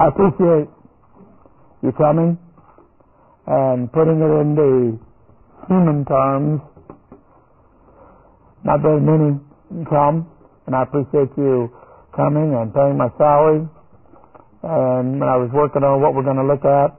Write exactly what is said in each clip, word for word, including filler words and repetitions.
I appreciate you coming and putting it into human terms. Not very many come, and I appreciate you coming and paying my salary. And when I was working on what we're going to look at,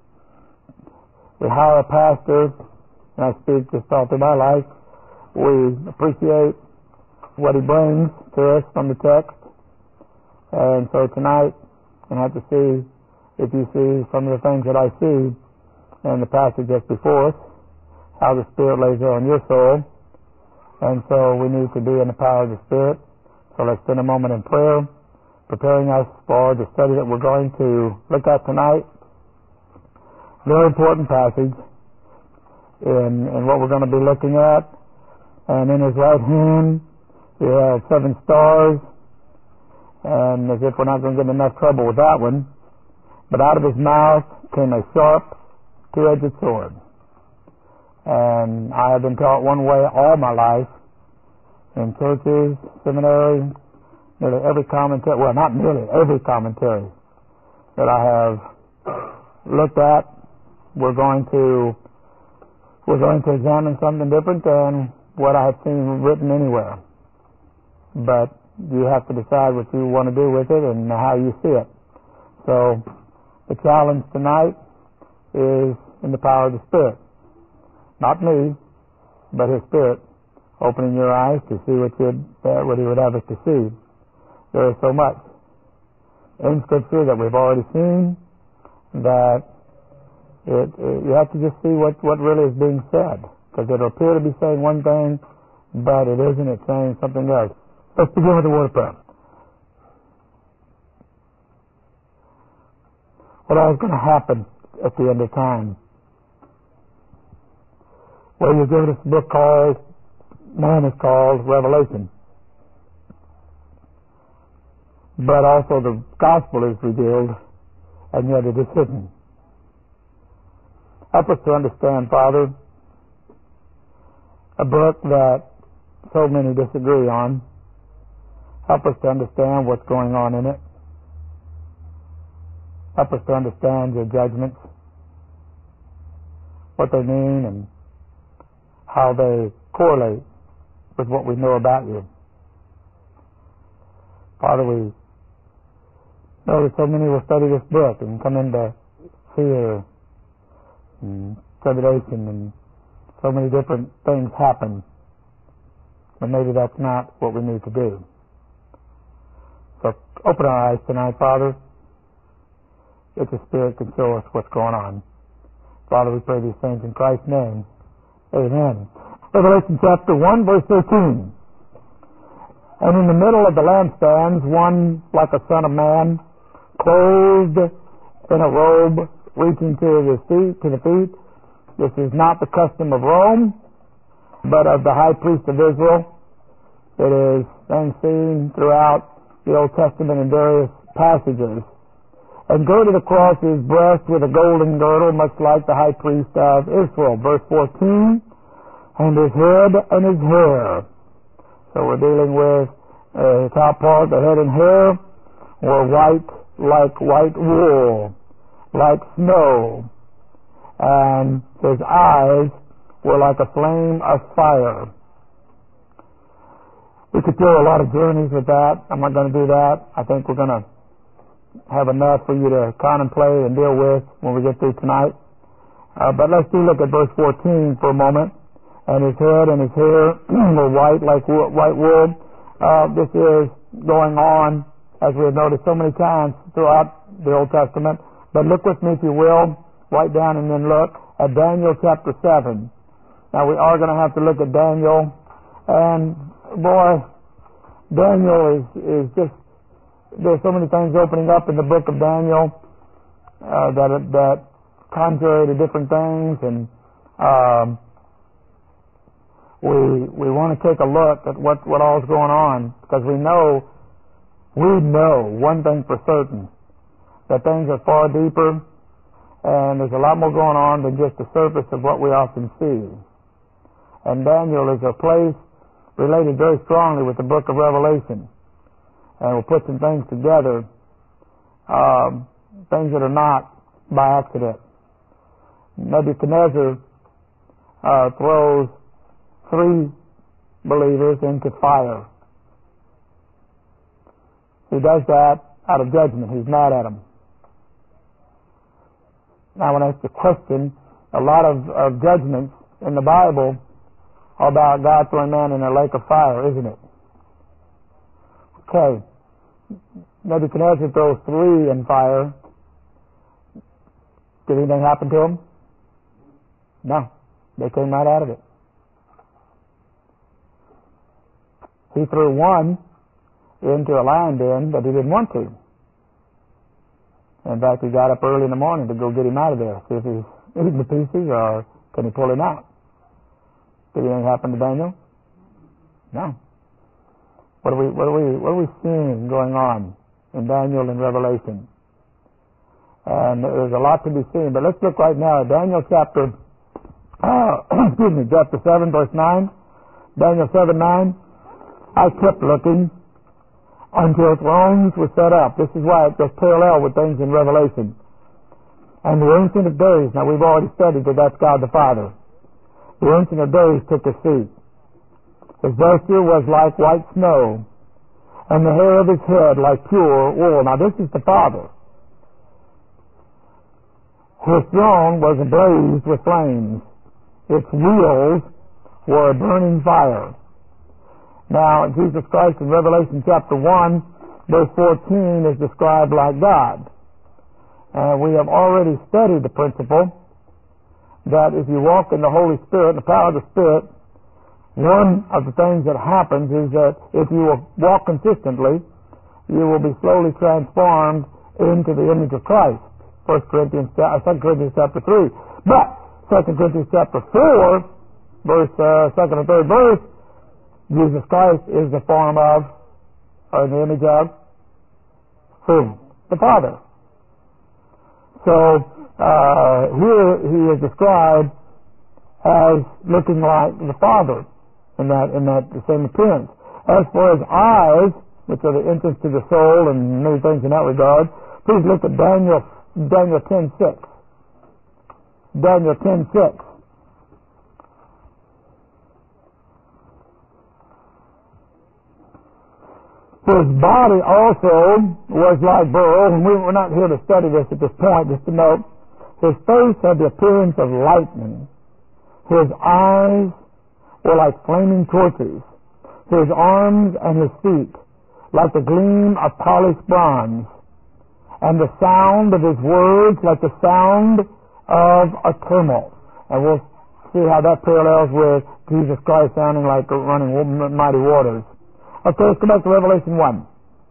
we hire a pastor, and I speak just all through my life. We appreciate what he brings to us from the text. And so tonight, I have to see if you see some of the things that I see in the passage just before us, how the Spirit lays there on your soul. And so we need to be in the power of the Spirit. So let's spend a moment in prayer, preparing us for the study that we're going to look at tonight. Very important passage in, in what we're going to be looking at. And in his right hand, he has seven stars. And as if we're not going to get enough trouble with that one. But out of his mouth came a sharp, two-edged sword. And I have been taught one way all my life, in churches, seminary, nearly every commentary, well, not nearly every commentary that I have looked at, we're going to we're going to examine something different than what I have seen written anywhere. But you have to decide what you want to do with it and how you see it. So the challenge tonight is in the power of the Spirit. Not me, but His Spirit, opening your eyes to see what, you'd, uh, what He would have us to see. There is so much in Scripture that we've already seen that it, it, you have to just see what, what really is being said. Because it'll appear to be saying one thing, but it isn't. It's saying something else. Let's begin with the word of prayer. What all is going to happen at the end of time? Well, you've given us a book called, man is called Revelation. But also the gospel is revealed, and yet it is hidden. Help us to understand, Father, a book that so many disagree on. Help us to understand what's going on in it. Help us to understand your judgments, what they mean, and how they correlate with what we know about you. Father, we know that so many will study this book and come into fear and tribulation, and so many different things happen. But maybe that's not what we need to do. So open our eyes tonight, Father, that the Spirit can show us what's going on. Father, we pray these things in Christ's name. Amen. Revelation chapter one, verse thirteen. And in the middle of the lampstands, one like a son of man, clothed in a robe reaching to his feet, to the feet. This is not the custom of Rome, but of the high priest of Israel. It is then seen throughout the Old Testament in various passages. And girded across his breast with a golden girdle, much like the high priest of Israel. Verse fourteen, and his head and his hair. So we're dealing with uh, the top part, the head and hair, were white like white wool, like snow. And his eyes were like a flame of fire. We could do a lot of journeys with that. I'm not going to do that. I think we're going to have enough for you to contemplate and deal with when we get through tonight. Uh, but let's do look at verse fourteen for a moment. And his head and his hair were white like wo- white wool. Uh, this is going on, as we have noticed so many times throughout the Old Testament. But look with me, if you will, write down and then look at Daniel chapter seven. Now we are going to have to look at Daniel, and boy, Daniel is, is just, there's so many things opening up in the book of Daniel uh, that that contrary to different things, and um, we we want to take a look at what what all is going on, because we know we know one thing for certain, that things are far deeper, and there's a lot more going on than just the surface of what we often see. And Daniel is a place related very strongly with the book of Revelation. And we'll put some things together um, things that are not by accident. Nebuchadnezzar uh, throws three believers into fire. He does that out of judgment. He's mad at them. Now, when I ask the question, a lot of, of judgments in the Bible are about God throwing man in a lake of fire, isn't it? Okay. Nebuchadnezzar throws three in fire. Did anything happen to them? No. They came right out of it. He threw one into a lion den, but he didn't want to. In fact, he got up early in the morning to go get him out of there, see if he's eating the pieces or can he pull him out. Did anything happen to Daniel? No. What are we, what are we, what are we seeing going on in Daniel and Revelation? And there's a lot to be seen, but let's look right now at Daniel chapter, uh, excuse me, chapter seven, verse nine. Daniel seven, nine. I kept looking until thrones were set up. This is why it goes parallel with things in Revelation. And the Ancient of Days, now we've already studied that that's God the Father. The Ancient of Days took a seat. His vesture was like white snow, and the hair of his head like pure wool. Now this is the Father. His throne was ablaze with flames. Its wheels were a burning fire. Now, Jesus Christ in Revelation chapter one, verse fourteen is described like God. And we have already studied the principle that if you walk in the Holy Spirit, the power of the Spirit, one of the things that happens is that if you will walk consistently, you will be slowly transformed into the image of Christ. First Corinthians, Second Corinthians chapter three. But Second Corinthians chapter four, verse uh, second and third verse, Jesus Christ is the form of, or the image of, who? The Father. So, uh, here he is described as looking like the Father in that, in that the same appearance. As for his eyes, which are the entrance to the soul and many things in that regard, please look at Daniel, Daniel ten six. Daniel ten six. His body also was like beryl, and we, we're not here to study this at this point, just to note, his face had the appearance of lightning. His eyes were like flaming torches. His arms and his feet like the gleam of polished bronze. And the sound of his words like the sound of a tumult. And we'll see how that parallels with Jesus Christ sounding like running mighty waters. Okay, let's go back to Revelation one.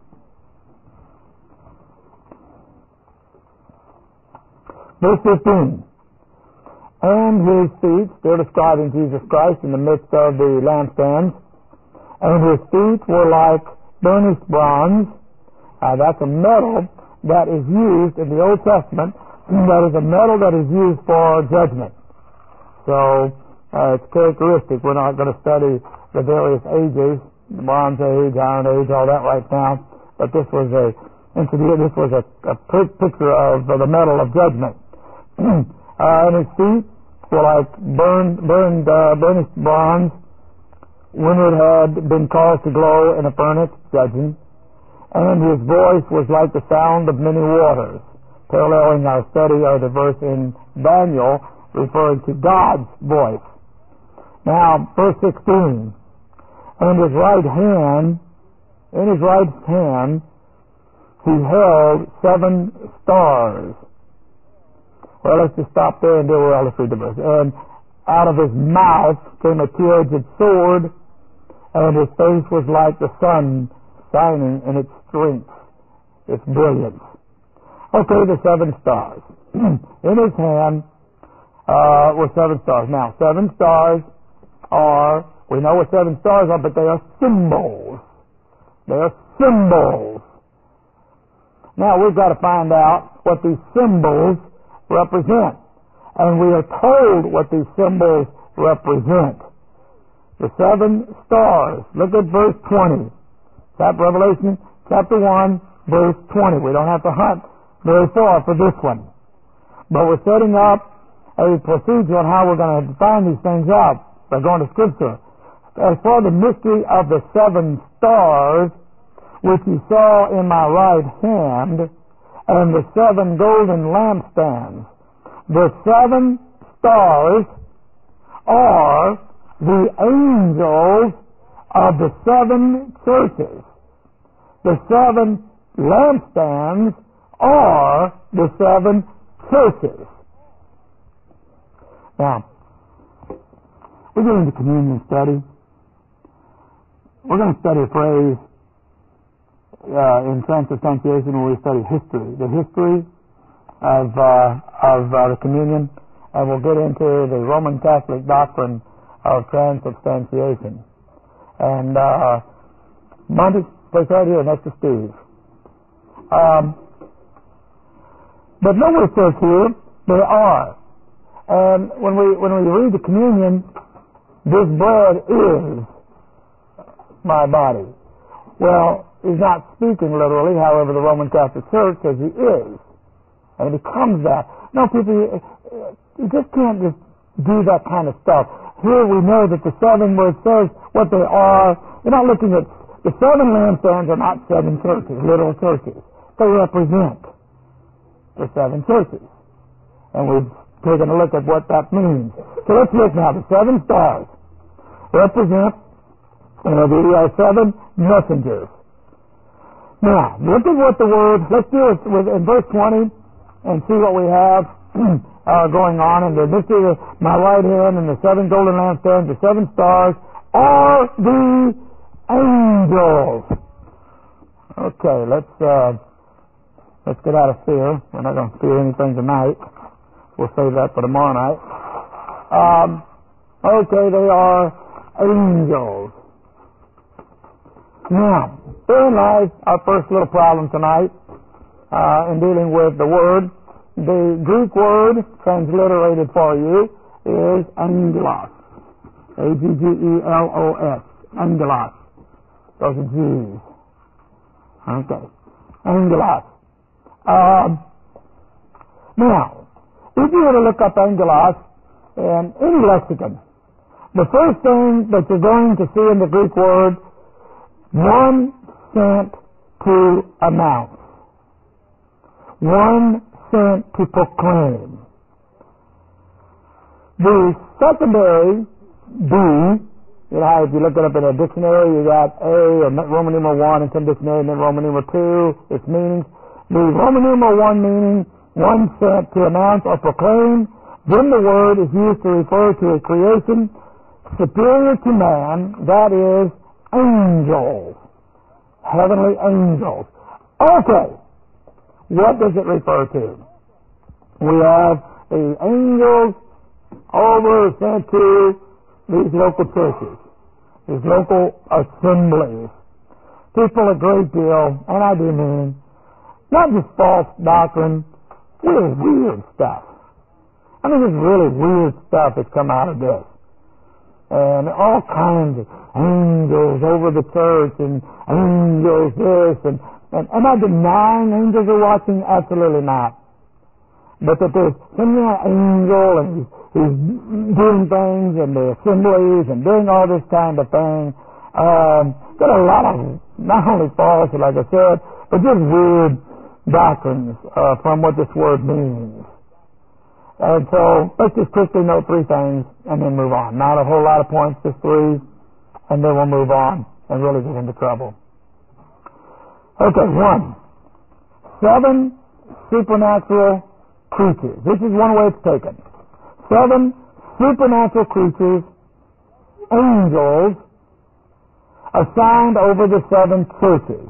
Verse fifteen. And his feet, still describing Jesus Christ in the midst of the lampstands, and his feet were like burnished bronze. Uh, that's a metal that is used in the Old Testament. That is a metal that is used for judgment. So, uh, it's characteristic. We're not going to study the various ages, the Bronze Age, Iron Age, all that right now. But this was a, this was a, a picture of uh, the metal of judgment. uh, and his feet were like burned, burned, uh, burnished bronze when it had been caused to glow in a furnace, judging. And his voice was like the sound of many waters, paralleling our study of the verse in Daniel, referring to God's voice. Now, verse sixteen. And his right hand, in his right hand, he held seven stars. Well, let's just stop there and do well, let's read the verse. And out of his mouth came a two-edged sword, and his face was like the sun shining in its strength, its brilliance. Okay, the seven stars. In his hand uh, were seven stars. Now, seven stars are, we know what seven stars are, but they are symbols. They are symbols. Now, we've got to find out what these symbols represent. And we are told what these symbols represent. The seven stars. Look at verse twenty. Chapter Revelation, chapter one, verse twenty. We don't have to hunt very far for this one. But we're setting up a procedure on how we're going to find these things out by going to Scripture. As for the mystery of the seven stars, which he saw in my right hand, and the seven golden lampstands. The seven stars are the angels of the seven churches. The seven lampstands are the seven churches. Now, we're getting into communion study. We're going to study a phrase uh, in transubstantiation where we study history, the history of uh, of uh, the communion, and we'll get into the Roman Catholic doctrine of transubstantiation. And uh, Monty, place right here next to Steve. Um, but nowhere it says here they are. And when we when we read the communion, this bread is my body. Well, he's not speaking literally. However, the Roman Catholic Church says he is, and it becomes that. No, people, you just can't just do that kind of stuff. Here we know that the seven, where it says what they are, you're not looking at the seven lampstands are not seven churches, literal churches. They represent the seven churches, and we've taken a look at what that means. So let's look now. The seven stars represent you know, the uh, seven messengers. Now, look at what the word, let's do it with, in verse twenty and see what we have uh, going on. And the mystery of my right hand and the seven golden lampstands, the seven stars, are the angels. Okay, let's uh, let's get out of fear. We're not going to fear anything tonight. We'll save that for tomorrow night. Um, okay, they are angels. Now, therein lies our first little problem tonight uh, in dealing with the word. The Greek word transliterated for you is angelos. A G G E L O S. Angelos. Those are G's. Okay. Angelos. Um, now, if you were to look up angelos in any lexicon, the first thing that you're going to see in the Greek word, one sent to announce. One sent to proclaim. The secondary B, you know, if you look it up in a dictionary, you got A, or Roman numeral one in some dictionary, and then Roman numeral two, its meanings. The Roman numeral one meaning, one sent to announce or proclaim. Then the word is used to refer to a creation superior to man, that is, angels. Heavenly angels. Okay. What does it refer to? We have the angels over sent to these local churches, these local assemblies. People a great deal, and I do mean, not just false doctrine, really weird stuff. I mean, there's really weird stuff that's come out of this. And all kinds of angels over the church and angels this and, and am I denying angels are watching? Absolutely not. But that there's some kind of angel and he's, he's doing things in the assemblies and doing all this kind of thing. Um, got a lot of not only false, like I said, but just weird doctrines uh, from what this word means. And so let's just quickly note three things and then move on. Not a whole lot of points, just three, and then we'll move on and really get into trouble. Okay, one. Seven supernatural creatures. This is one way it's taken. Seven supernatural creatures, angels, assigned over the seven churches.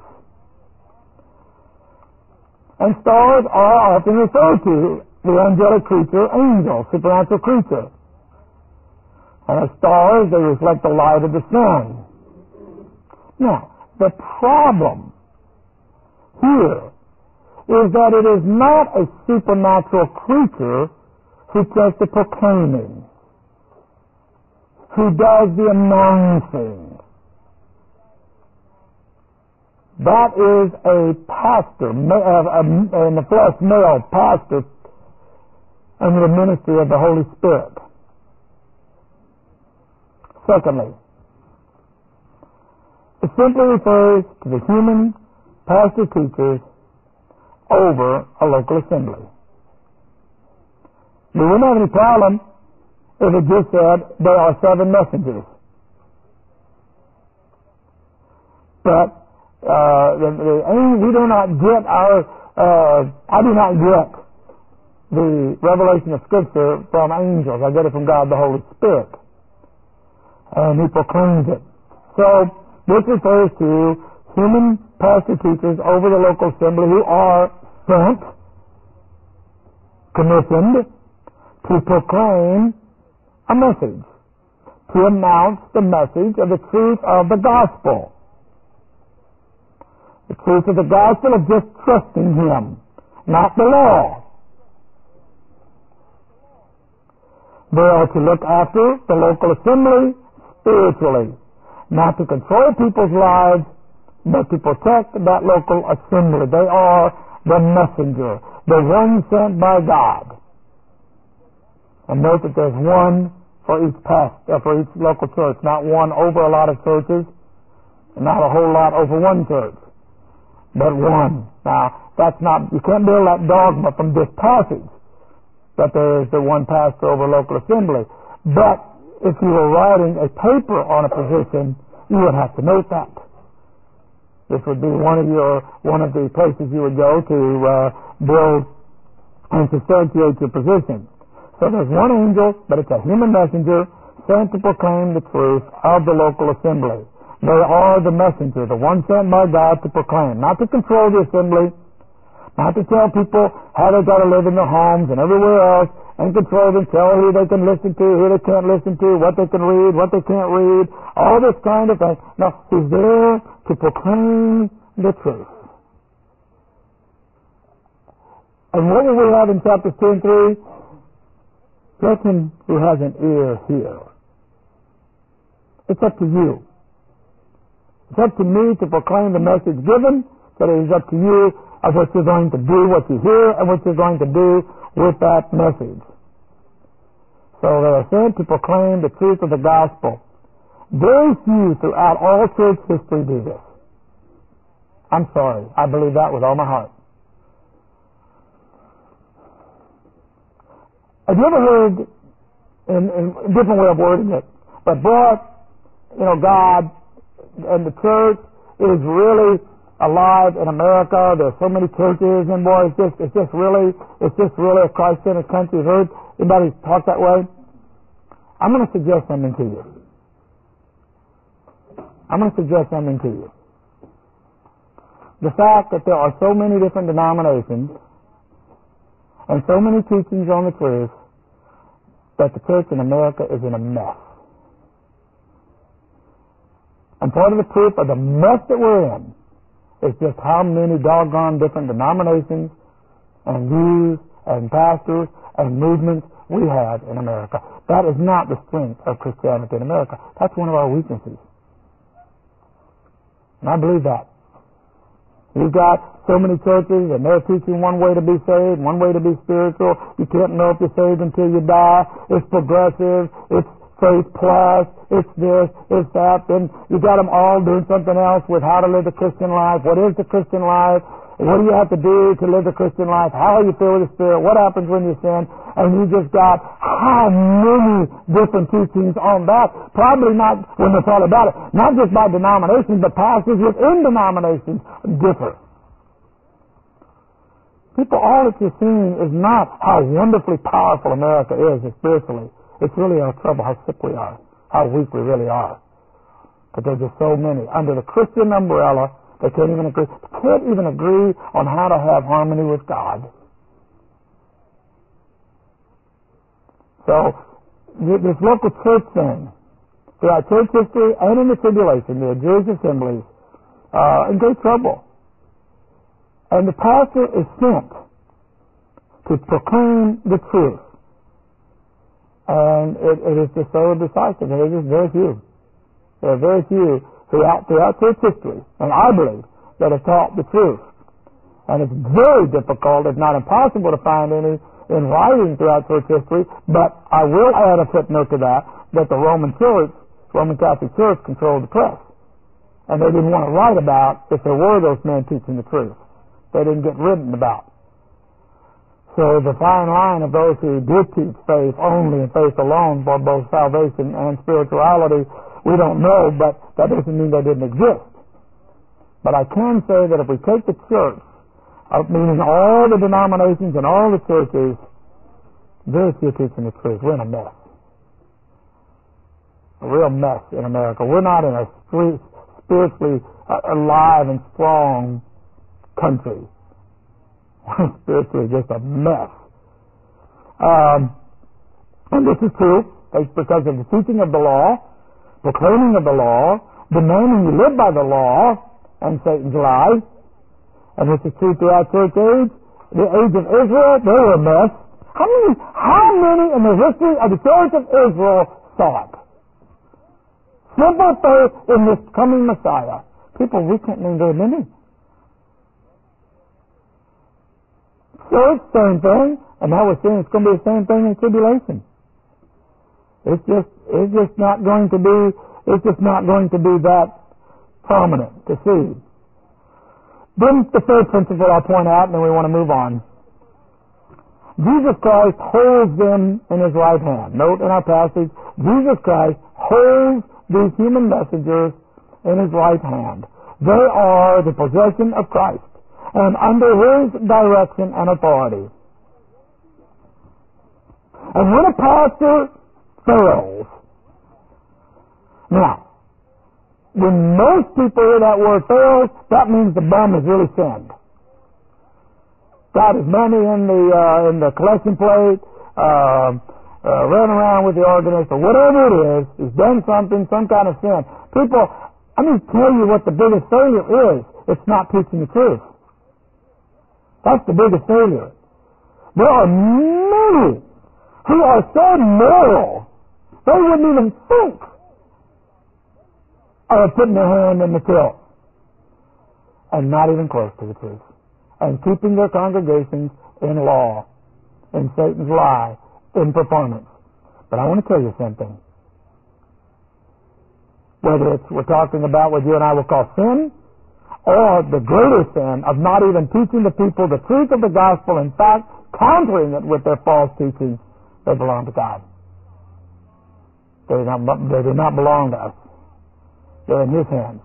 And stars are often referred to the angelic creature, angel, supernatural creature. And as stars, they reflect the light of the sun. Now, the problem here is that it is not a supernatural creature who does the proclaiming, who does the announcing. That is a pastor, in the flesh, male pastor, under the ministry of the Holy Spirit. Secondly, it simply refers to the human pastor-teachers over a local assembly. We wouldn't have any problem if it just said there are seven messengers. But uh, the, the, we do not get our, uh, I do not get the revelation of Scripture from angels. I get it from God the Holy Spirit. And He proclaims it. So, this refers to human pastor-teachers over the local assembly who are sent, commissioned, to proclaim a message, to announce the message of the truth of the gospel. The truth of the gospel of just trusting Him, not the law. They are to look after the local assembly spiritually, not to control people's lives, but to protect that local assembly. They are the messenger, the one sent by God. And note that there's one for each pastor, for each local church, not one over a lot of churches, and not a whole lot over one church, but one. Now, that's not, you can't build that dogma from this passage, that there is the one pastor over local assembly. But if you were writing a paper on a position, you would have to note that. This would be one of your one of the places you would go to uh, build and substantiate your position. So there's one angel, but it's a human messenger sent to proclaim the truth of the local assembly. They are the messenger, the one sent by God to proclaim, not to control the assembly, not to tell people how they got to live in their homes and everywhere else, and control them, tell who they can listen to, who they can't listen to, what they can read, what they can't read, all this kind of thing. No, He's there to proclaim the truth. And what will we have in chapters two and three? Let him who has an ear hear. It's up to you. It's up to me to proclaim the message given, but it is up to you of what you're going to do, what you hear, and what you're going to do with that message. So they are sent to proclaim the truth of the gospel. Very few throughout all church history do this. I'm sorry. I believe that with all my heart. Have you ever heard, in, in a different way of wording it, but boy, you know, God and the church is really alive in America. There's so many churches, and boy, it's just, it's just really, it's just really a Christ-centered country. Heard anybody talk that way? I'm going to suggest something to you. I'm going to suggest something to you. The fact that there are so many different denominations and so many teachings on the truth that the church in America is in a mess. And part of the proof of the mess that we're in is just how many doggone different denominations and views and pastors and movements we have in America. That is not the strength of Christianity in America. That's one of our weaknesses. And I believe that. You've got so many churches, and they're teaching one way to be saved, one way to be spiritual. You can't know if you're saved until you die. It's progressive. It's faith plus. It's this. It's that. Then you got them all doing something else with how to live the Christian life. What is the Christian life? What do you have to do to live the Christian life? How are you filled with the Spirit? What happens when you sin? And you just got how many different teachings on that? Probably not, when they thought about it, not just by denominations, but pastors within denominations differ. People, all that you're seeing is not how wonderfully powerful America is spiritually. It's really our trouble, how sick we are, how weak we really are. But there's just so many. Under the Christian umbrella, they can't even agree. They can't even agree on how to have harmony with God. So, this local church thing, throughout church history and in the tribulation, the Jewish assemblies are in great trouble. And the pastor is sent to proclaim the truth. And it, it is just so decisive. There are just very few. There are very few throughout, throughout church history. And I believe that have taught the truth. And it's very difficult, if not impossible, to find any in writing throughout church history, but I will add a footnote to that, that the Roman Church, Roman Catholic Church, controlled the press. And they didn't want to write about if there were those men teaching the truth. They didn't get written about. So the fine line of those who did teach faith only and faith alone for both salvation and spirituality, we don't know, but that doesn't mean they didn't exist. But I can say that if we take the church, Uh, meaning all the denominations and all the churches, very few teaching the truth. We're in a mess. A real mess in America. We're not in a street, spiritually uh, alive and strong country. We're spiritually just a mess. Um, and this is true. It's because of the teaching of the law, proclaiming of the law, demanding you live by the law, and Satan's lies. And this is true throughout church age. The age of Israel, they were a mess. How many, how many in the history of the church of Israel saw it? Simple faith in this coming Messiah. People, we can't name very many. Church, same thing. And now we're seeing it's going to be the same thing in tribulation. It's just, it's just not going to be, it's just not going to be that prominent to see. Then the third principle I'll point out, and then we want to move on. Jesus Christ holds them in his right hand. Note in our passage, Jesus Christ holds these human messengers in his right hand. They are the possession of Christ and under his direction and authority. And when a pastor fails, now, when most people hear that word fails, that means the bum has really sinned. Got his money in the uh, in the collection plate, uh, uh, running around with the organist, or whatever it is. He's done something, some kind of sin. People, I'm going to tell you what the biggest failure is. It's not teaching the truth. That's the biggest failure. There are many who are so moral, they wouldn't even think of putting their hand in the till, and not even close to the truth, and keeping their congregations in law, in Satan's lie, in performance. But I want to tell you something. Whether it's we're talking about what you and I will call sin, or the greater sin of not even teaching the people the truth of the gospel, in fact, countering it with their false teaching, they belong to God. They do not, they do not belong to us. They're in his hands.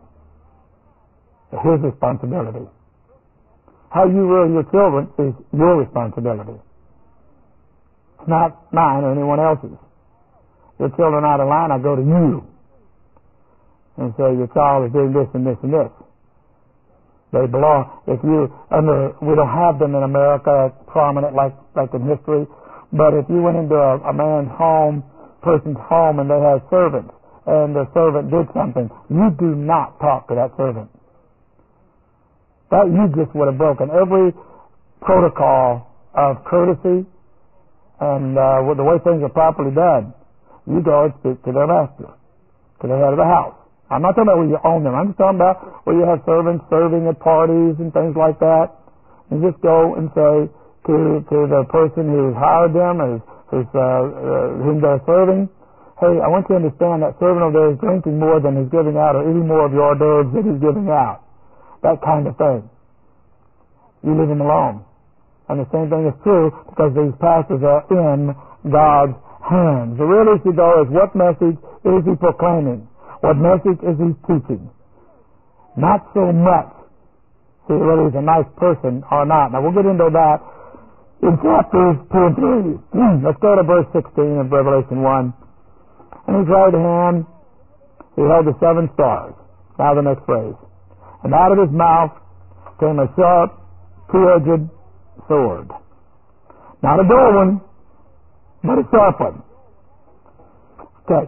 It's his responsibility. How you rear your children is your responsibility. It's not mine or anyone else's. Your children out of line, I go to you and say your child is doing this and this and this. They belong. If you under, we don't have them in America prominent like like in history, but if you went into a, a man's home, person's home, and they had servants, and the servant did something, you do not talk to that servant. That you just would have broken every protocol of courtesy and uh, with the way things are properly done. You go and speak to their master, to the head of the house. I'm not talking about where you own them. I'm just talking about where you have servants serving at parties and things like that. You just go and say to to the person who's hired them, or who's, uh, uh, whom they're serving, hey, I want you to understand that servant over there is drinking more than he's giving out, or eating more of your hors d'oeuvres than he's giving out. That kind of thing. You leave him alone. And the same thing is true because these pastors are in God's hands. The real issue, though, is what message is he proclaiming? What message is he teaching? Not so much if he really is a nice person or not. Now, we'll get into that in chapters two and three. Let's go to verse sixteen of Revelation one. In his right hand he held the seven stars. Now the next phrase. And out of his mouth came a sharp, two-edged sword. Not a dull one, but a sharp one. Okay.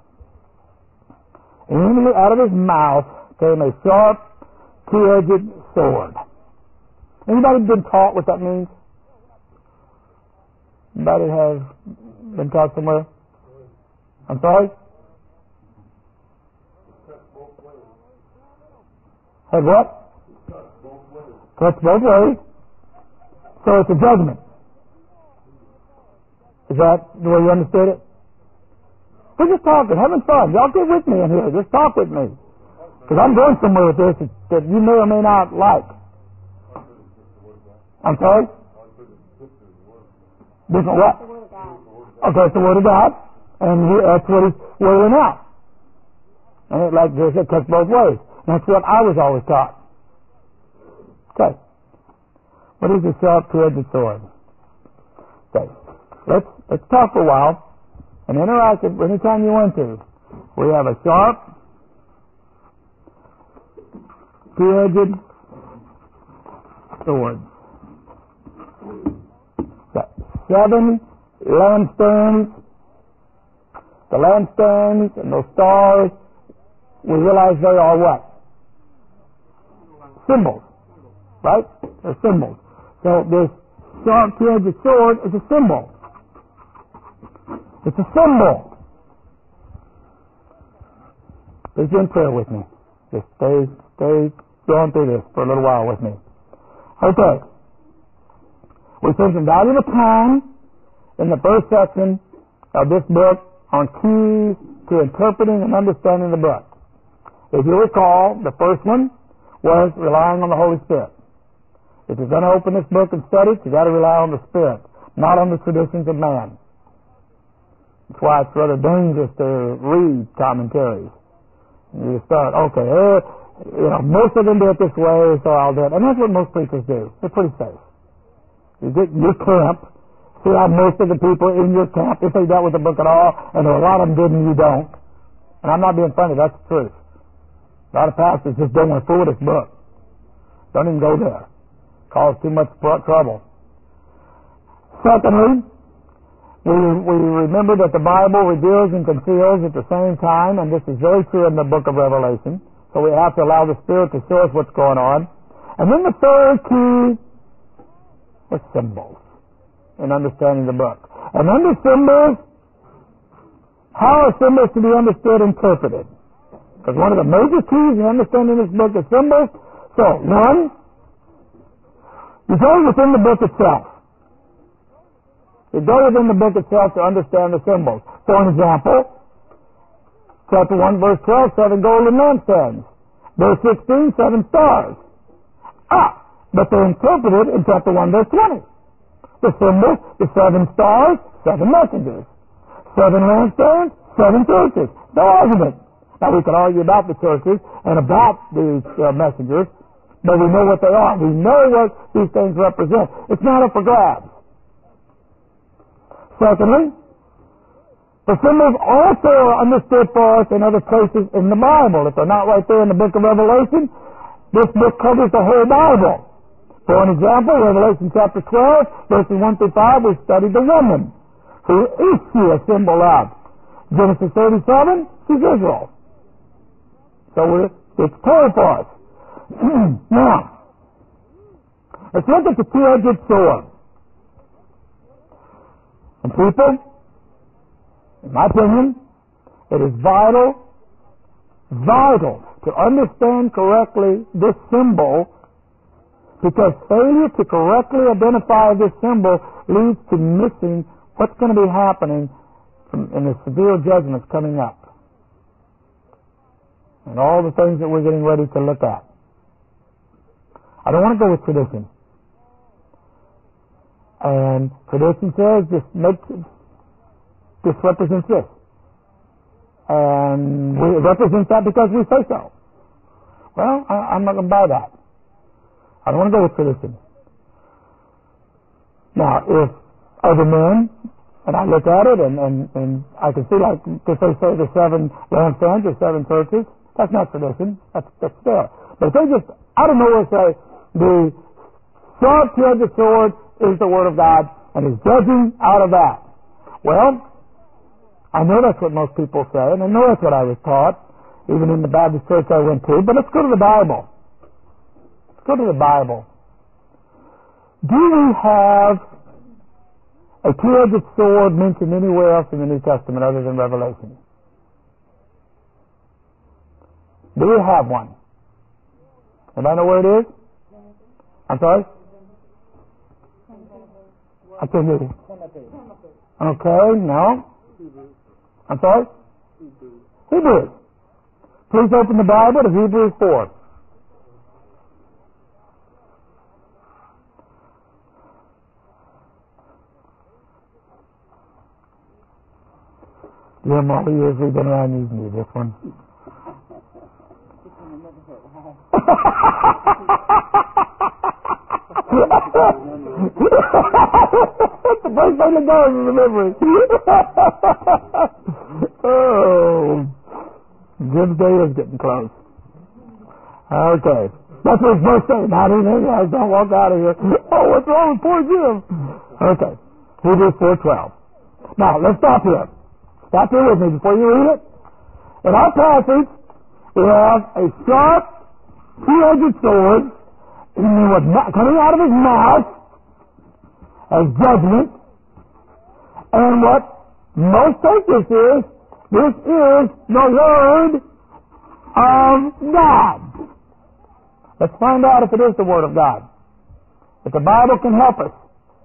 And out of his mouth came a sharp, two-edged sword. Anybody been taught what that means? Anybody have been taught somewhere? I'm sorry? Had what? Cuts both ways. So it's a judgment. Is that the way you understood it? We're just talking, having fun. Y'all get with me in here. Just talk with me. Because I'm going somewhere with this that, that you may or may not like. I'm sorry? Different what? Okay, it's the Word of God. And we, that's what he's wording out. And it, like this, it cuts both ways. That's what I was always taught. Okay. What is a sharp two-edged sword? Okay. Let's, let's talk for a while and interact it anytime you want to. We have a sharp, two-edged sword. Okay. Seven lampstands. The lampstands and those stars, we realize they are what? Symbols. Right? They're symbols. So this sharp two-edged sword is a symbol. It's a symbol. Please be in prayer with me. Just stay, stay going through this for a little while with me. Okay. We spent some valuable time in the first section of this book on keys to interpreting and understanding the book. If you recall, the first one was relying on the Holy Spirit. If you're going to open this book and study it, you've got to rely on the Spirit, not on the traditions of man. That's why it's rather dangerous to read commentaries. You start, okay, uh, you know, most of them do it this way, so I'll do it. And that's what most preachers do. They're pretty safe. You get your camp, see how most of the people in your camp, if they dealt with the book at all, and a lot of them did and you don't. And I'm not being funny, that's the truth. A lot of pastors just don't want to fool with this book. Don't even go there. Cause too much trouble. Secondly, we, we remember that the Bible reveals and conceals at the same time, and this is very true in the book of Revelation. So we have to allow the Spirit to show us what's going on. And then the third key was symbols in understanding the book. And under symbols, how are symbols to be understood and interpreted? Because one of the major keys in understanding this book is symbols. So, one, you go within the book itself. You go within the book itself to understand the symbols. For an example, chapter one, verse twelve, seven golden lampstands. Verse sixteen, seven stars. Ah, but they're interpreted in chapter one, verse twenty. The symbols, the seven stars, seven messengers. Seven lampstands, seven churches. No argument. Now, we could argue about the churches and about these uh, messengers, but we know what they are. We know what these things represent. It's not up for grabs. Secondly, the symbols also are understood for us in other places in the Bible. If they're not right there in the book of Revelation, this book covers the whole Bible. For an example, Revelation chapter twelve, verses one through five, we studied the woman who is she a symbol of. Genesis thirty-seven, she's Israel. So it's told for us. Now, let's look at the two-edged sword. And people, in my opinion, it is vital, vital to understand correctly this symbol, because failure to correctly identify this symbol leads to missing what's going to be happening in the severe judgments coming up. And all the things that we're getting ready to look at. I don't want to go with tradition. And tradition says this makes this represents this. And we, it represents that because we say so. Well, I, I'm not going to buy that. I don't want to go with tradition. Now, if other men, and I look at it and, and, and I can see, like, if they say the seven lampstands or seven churches, that's not tradition. That's, that's there. But if they just, out of nowhere, say, the sharp two-edged sword is the Word of God, and is judging out of that. Well, I know that's what most people say, and I know that's what I was taught, even in the Baptist church I went to, but let's go to the Bible. Let's go to the Bible. Do we have a two-edged sword mentioned anywhere else in the New Testament other than Revelation? Do we have one? Anybody know where it is? I'm sorry? I can't hear you. Okay, no. I'm sorry? Hebrews. Please open the Bible to Hebrews four. Yeah, all the years we've been around, you need this one. That's the first thing that goes is remembering. Oh, Jim's day is getting close. Okay. That's his birthday, not anything else. Don't walk out of here. Oh, what's wrong with poor Jim? Okay. Hebrews four twelve. Now, let's stop here. Stop here with me before you read it. In our passage, we have a sharp, two-edged sword coming out of his mouth as judgment. And what most take this is, this is the Word of God. Let's find out if it is the Word of God. If the Bible can help us.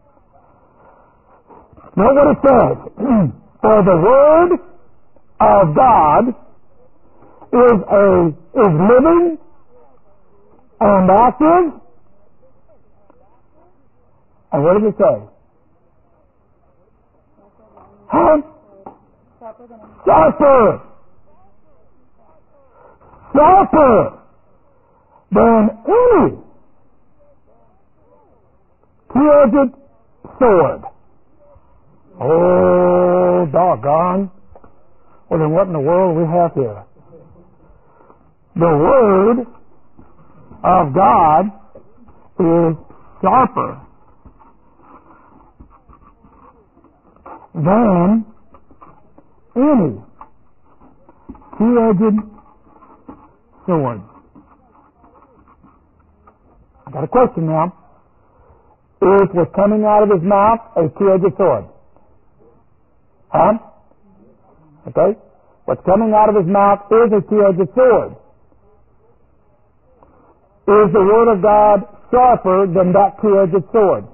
Note what it says. For the Word of God is a is living and active. And what does it say? Huh? Sharper. Sharper than any two-edged sword. Oh, doggone. Well, then what in the world we have here? The Word of God is sharper than any two-edged sword. I got a question now. Is what's coming out of his mouth a two-edged sword? Huh? Okay? What's coming out of his mouth is a two-edged sword. Is the Word of God sharper than that two-edged sword?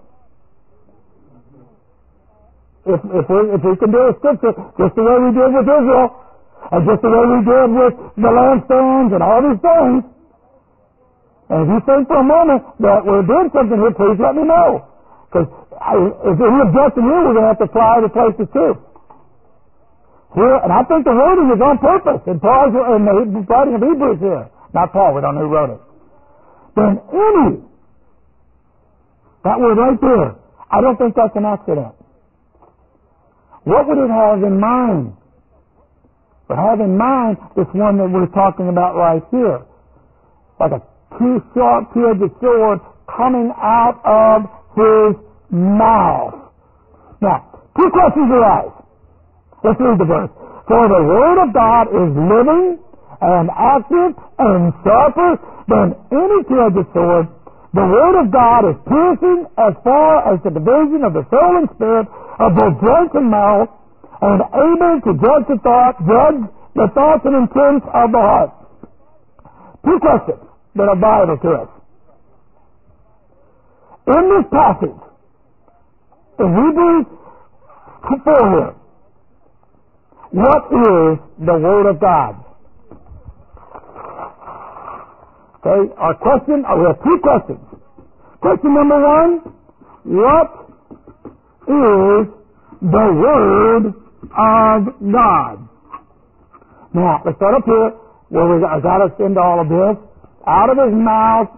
If, if, we, if we can do a scripture just the way we did with Israel, and just the way we did with the lampstands and all these things, and if you think for a moment that we're doing something here, please let me know. Because if we're objecting here, we're going to have to fly other places too. Here, and I think the wording is on purpose in Paul's in the writing of Hebrews here. Not Paul, we don't know who wrote it. Then any, that word right there, I don't think that's an accident. What would it have in mind? It would have in mind this one that we're talking about right here. Like a two sharp, two-edged sword coming out of his mouth. Now, two questions arise. Let's read the verse. For the Word of God is living and active and sharper than any two-edged sword. The Word of God is piercing as far as the division of the soul and spirit, of both joints and marrow, and able to judge the thought, judge the thoughts and intents of the heart. Two questions that are vital to us. In this passage, in Hebrews four here, what is the Word of God? Okay, our question, or we have two questions. Question number one, what is the Word of God? Now, let's start up here, where we got, got us into all of this. Out of his mouth,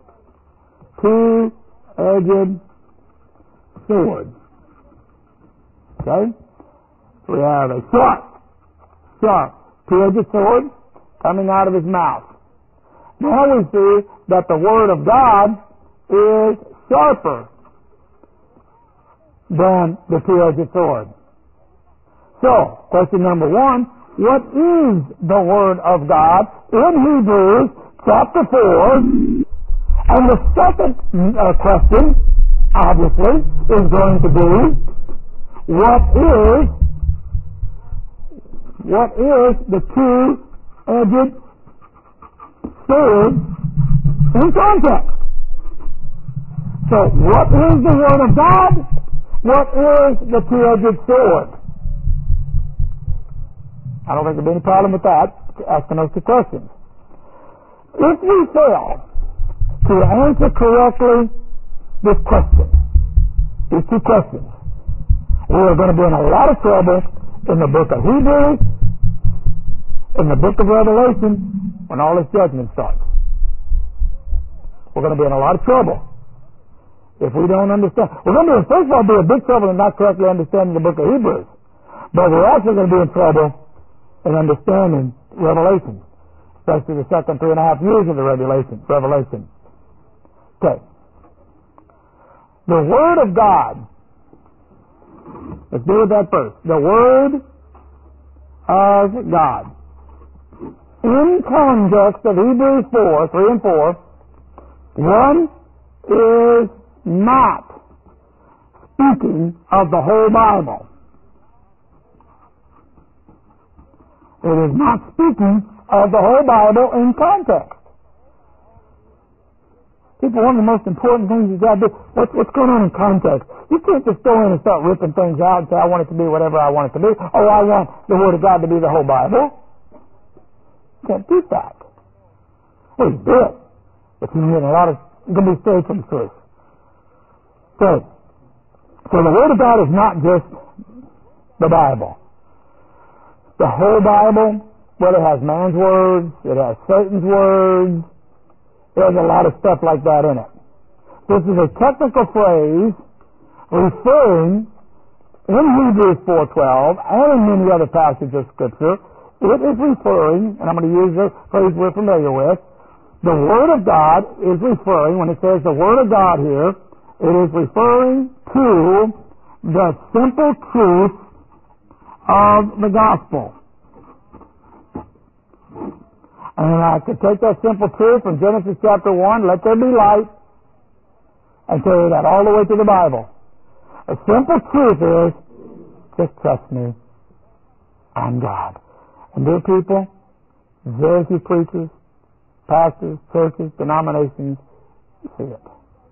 two-edged sword. Okay? We have a sharp, sharp, two-edged sword coming out of his mouth. Now we see that the Word of God is sharper than the two-edged sword. So, question number one, what is the Word of God in Hebrews chapter four? And the second uh, question, obviously, is going to be, what is What is the two-edged sword in context? So what is the Word of God? What is the two-edged sword? I don't think there'll be any problem with that, asking those two questions. If we fail to answer correctly this question, these two questions, we are going to be in a lot of trouble in the book of Hebrews, in the book of Revelation, when all this judgment starts. We're going to be in a lot of trouble if we don't understand. We're going to, be, first of all, be in big trouble in not correctly understanding the book of Hebrews, but we're also going to be in trouble in understanding Revelation, especially the second three and a half years of the Revelation. Revelation. Okay. The Word of God. Let's deal with that first. The Word of God. In context of Hebrews four, three and four, one is not speaking of the whole Bible. It is not speaking of the whole Bible in context. People, one of the most important things you got to do, what's, what's going on in context? You can't just go in and start ripping things out and say, I want it to be whatever I want it to be. Oh, I want the Word of God to be the whole Bible. You can't do that. Well, you do it. But you're getting a lot of, you're going to be straight from the truth. So, so the Word of God is not just the Bible. The whole Bible, well, it has man's words, it has Satan's words, there's a lot of stuff like that in it. This is a technical phrase referring in Hebrews four twelve and in many other passages of Scripture. It is referring, and I'm going to use the phrase we're familiar with, the Word of God is referring, when it says the Word of God here, it is referring to the simple truth of the gospel. And I could take that simple truth from Genesis chapter one, let there be light, and carry that all the way to the Bible. The simple truth is, just trust me, I'm God. And dear people, very few preachers, pastors, churches, denominations, see it.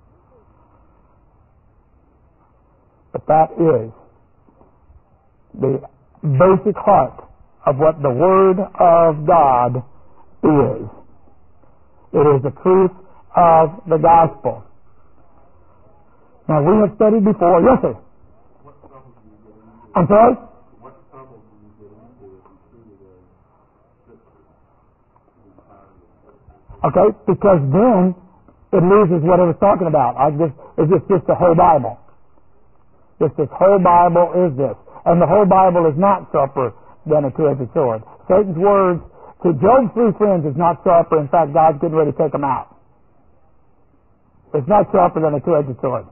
But that is the basic heart of what the Word of God is. It is the truth of the gospel. Now we have studied before. Yes, sir. What trouble do you get into? I'm sorry? What trouble do you get into if you treat it as scripture? Okay, because then it loses what it was talking about. I just, it's just, just the whole Bible. Just this whole Bible is this. And the whole Bible is not sharper than a two-edged sword. Satan's words to Job's three friends is not sharper. In fact, God's getting ready to take them out. It's not sharper than a two-edged sword.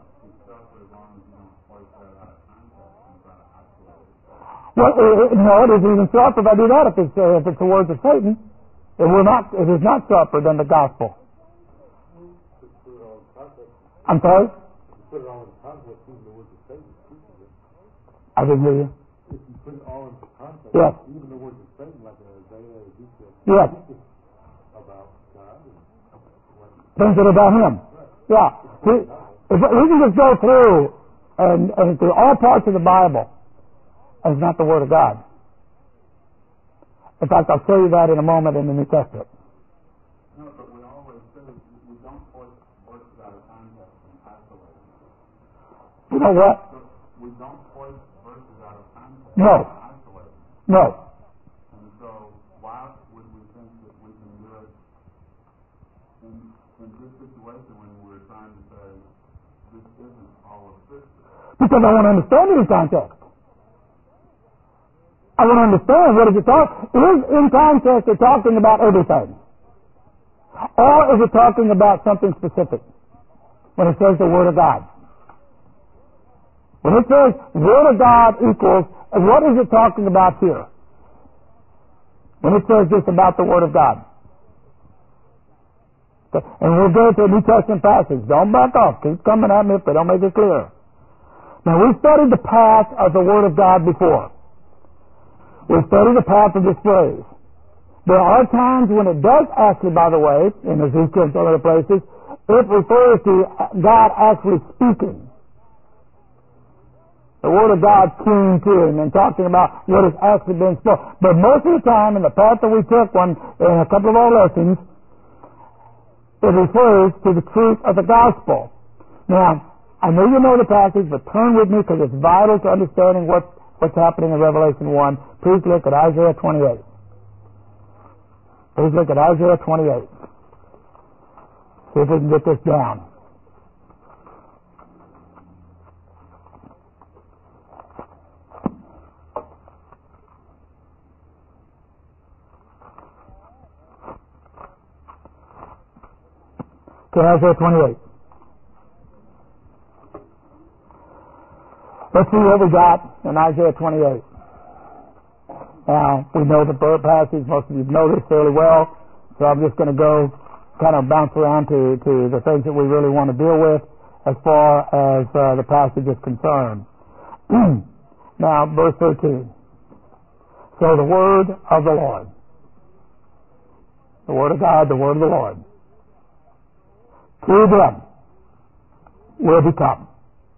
Well, it, it, no, it isn't even sharper if I do that. If it's, uh, if it's the words of Satan, it will not. It is not sharper than the gospel. I'm sorry? Put it all in context, even the words of Satan. I didn't hear you. If you put it all into context, yes. Even the words of Satan, like Isaiah, Ezekiel, yes. about God and what things that are about Him. Right. Yeah. We, if we can just go through and, and through all parts of the Bible, and it's not the Word of God. In fact, I'll show you that in a moment in the New Testament. No, but we always say we don't put words out of context and isolate them. You know what? We don't put verses out of context no. and isolate them. No. And so why would we think that we can do it in, in this situation when we're trying to say this isn't all of Scripture? Because I want to understand it in context. I want to understand what is it talking. Is in context it talking about everything? Or is it talking about something specific? When it says the Word of God. When it says Word of God equals, what is it talking about here? When it says this about the Word of God. Okay. And we'll go to a New Testament passage. Don't back off. Keep coming at me if they don't make it clear. Now we've studied the path of the Word of God before. We've studied the path of this phrase. There are times when it does actually, by the way, in Ezekiel and other places, it refers to God actually speaking. The Word of God came to him and talking about what has actually been spoken. But most of the time, in the part that we took one in a couple of our lessons, it refers to the truth of the gospel. Now, I know you know the passage, but turn with me because it's vital to understanding what, what's happening in Revelation one. Please look at Isaiah twenty-eight. Please look at Isaiah twenty-eight. See if we can get this down. Okay, Isaiah twenty-eight. Let's see what we got in Isaiah twenty-eight. Now, we know the passage. Most of you know this fairly well, so I'm just going to go kind of bounce around to, to the things that we really want to deal with as far as uh, the passage is concerned. Now, verse thirteen. So the word of the Lord. The word of God, the word of the Lord. To them will become.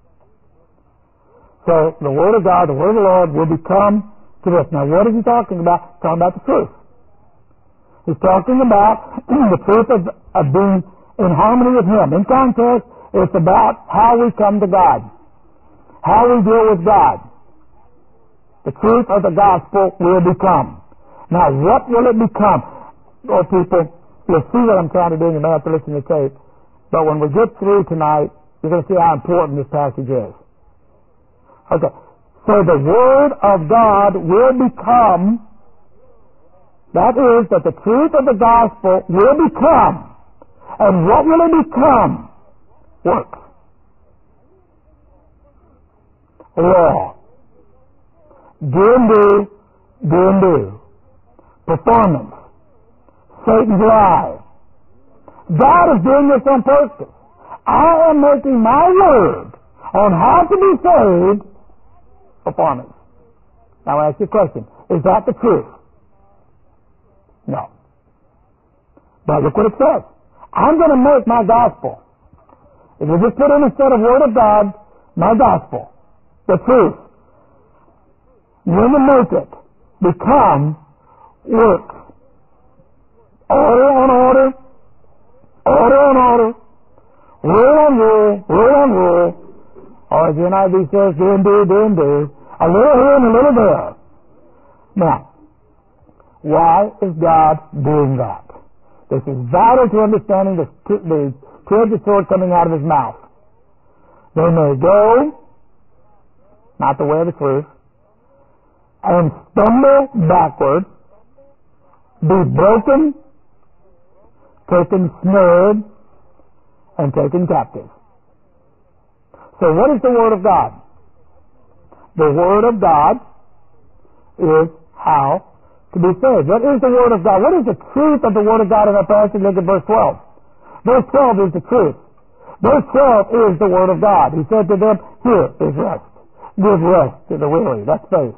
So the Word of God, the Word of the Lord will become to this. Now what is he talking about? He's talking about the truth. He's talking about the truth of, of being in harmony with Him. In context, it's about how we come to God. How we deal with God. The truth of the gospel will become. Now what will it become? Oh people, you'll see what I'm trying to do and you may have to listen to the tape. But when we get through tonight, you're going to see how important this passage is. Okay. So the Word of God will become, that is, that the truth of the gospel will become. And what will it become? Works. Law. Do and do, do and do. Performance. Satan's lie. God is doing this on purpose. I am making my word on how to be saved performance. Now I ask you a question. Is that the truth? No. But look what it says. I'm going to make my gospel. If you just put in instead of word of God, my gospel, the truth, you're going to make it become works. Order on order, order on order, rule on rule, rule on rule, or as the N I V says, do and do, do and do, a little here and a little there. Now, why is God doing that? This is vital to understanding the, the two-edged sword coming out of his mouth. They may go, not the way of the truth, and stumble backward, be broken, taken snared, and taken captive. So what is the Word of God? The Word of God is how to be saved. What is the Word of God? What is the truth of the Word of God in our passage? Look at verse twelve. Verse twelve is the truth. Verse twelve is the Word of God. He said to them, here is rest. Give rest to the weary. That's faith.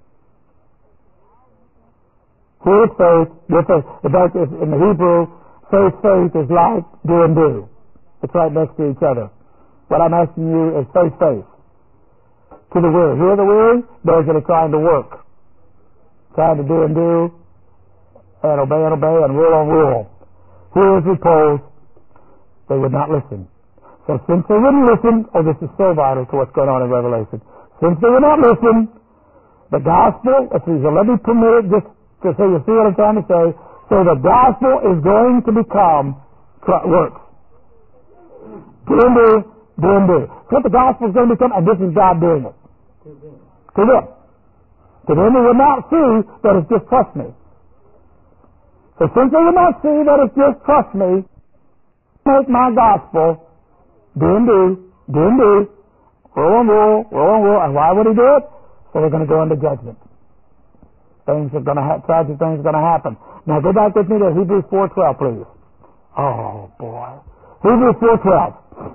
Here is faith. Give faith. In fact, in the Hebrew, faith, faith is like do and do. It's right next to each other. What I'm asking you is faith, faith. To the weary. Who are the weary? Those that are trying to work. Trying to do and do, and obey and obey, and rule on rule. Here is repose. They would not listen. So since they wouldn't listen, oh, this is so vital to what's going on in Revelation. Since they would not listen, the gospel, if you let me permit it, just to say, you see what I'm trying to say, so the gospel is going to become works. Do and do, do and do. So what the gospel is going to become, and this is God doing it. To them. To them who would not see that it's just trust me. So since they would not see that it's just trust me, make my gospel, do and do, do and do, rule and rule, rule and rule, and why would he do it? So they're going to go into judgment. Things are going to happen, tragic things are going to happen. Now go back with me to Hebrews four twelve, please. Oh, boy. Hebrews four twelve.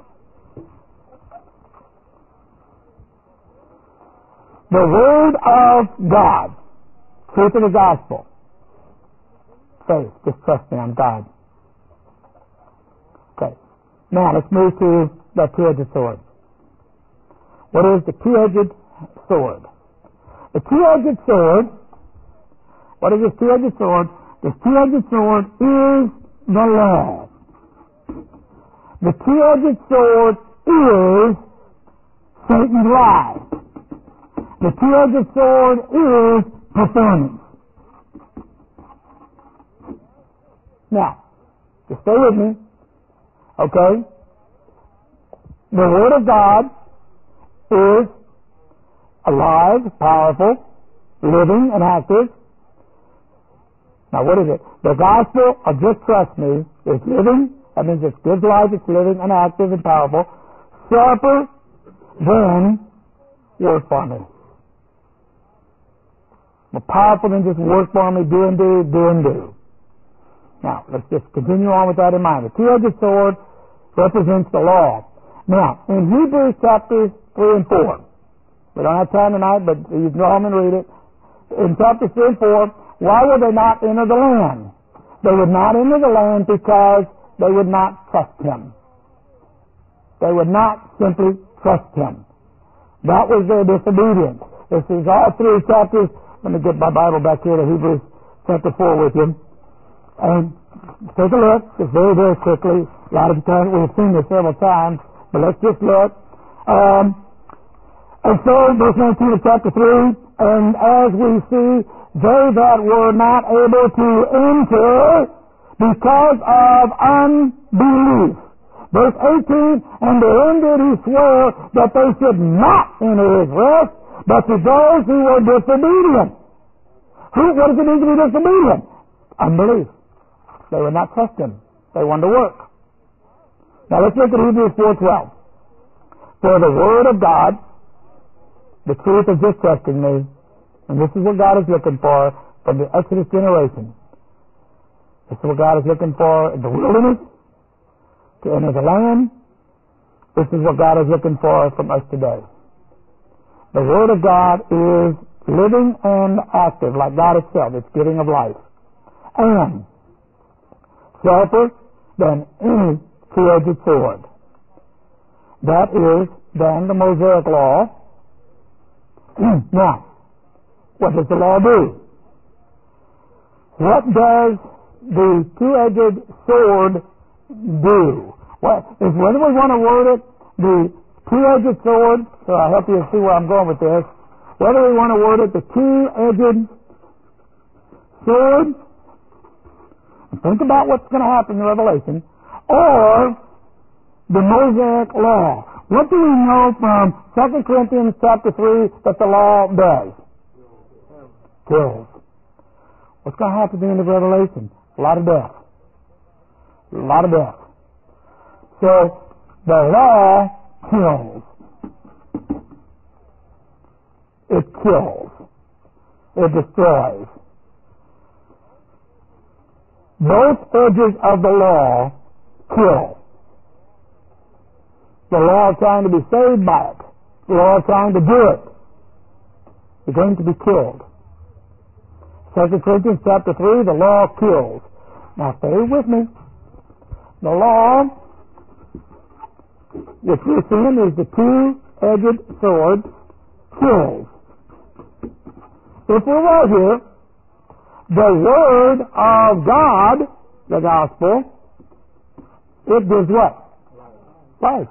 The Word of God, truth of the gospel, faith, just trust me, I'm God. Okay. Now, let's move to the two-edged sword. What is the two-edged sword? The two-edged sword, what is this two-edged sword? The two-edged sword is the law. The two-edged sword is Satan's lie. The two-edged sword is performance. Now, just stay with me, okay? The Word of God is alive, powerful, living, and active. Now, what is it? The gospel of just trust me is living. That means it gives life, it's living, and active, and powerful. Sharper than work for me. More powerful than just work for me, do and do, do and do. Now, let's just continue on with that in mind. The two-edged sword represents the law. Now, in Hebrews chapters three and four, we don't have time tonight, but you can go home and read it. In chapters three and four, why would they not enter the land? They would not enter the land because they would not trust Him. They would not simply trust Him. That was their disobedience. This is all three chapters. Let me get my Bible back here to Hebrews chapter four with you. And take a look, just very, very quickly. A lot of times, we've seen this several times, but let's just look. Um, and so, verse nineteen of chapter three, and as we see, they that were not able to enter because of unbelief. Verse eighteen, and to him did he swear that they should not enter his rest, but to those who were disobedient. Who, what does it mean to be disobedient? Unbelief. They would not trust Him. They wanted to work. Now let's look at Hebrews four twelve. For the Word of God, the truth of just trusting me, and this is what God is looking for from the Exodus generation. This is what God is looking for in the wilderness, to enter the land. This is what God is looking for from us today. The Word of God is living and active, like God itself. It's giving of life. And sharper than any two-edged sword. That is then the Mosaic law. Now, what does the law do? What does the two-edged sword do? What is whether we want to word it the two-edged sword? So I'll help you see where I'm going with this. Whether we want to word it the two-edged sword. Think about what's going to happen in Revelation, or the Mosaic law. What do we know from Second Corinthians chapter three that the law does? Kills. What's going to happen at the end of Revelation? A lot of death. A lot of death. So, the law kills. It kills. It destroys. Both edges of the law kill. The law trying to be saved by it. The law trying to do it. You're going to be killed. Second Corinthians chapter three, the law kills. Now stay with me. The law, which we're seeing is the two-edged sword, kills. If we're right here, the Word of God, the gospel, it gives what? Life.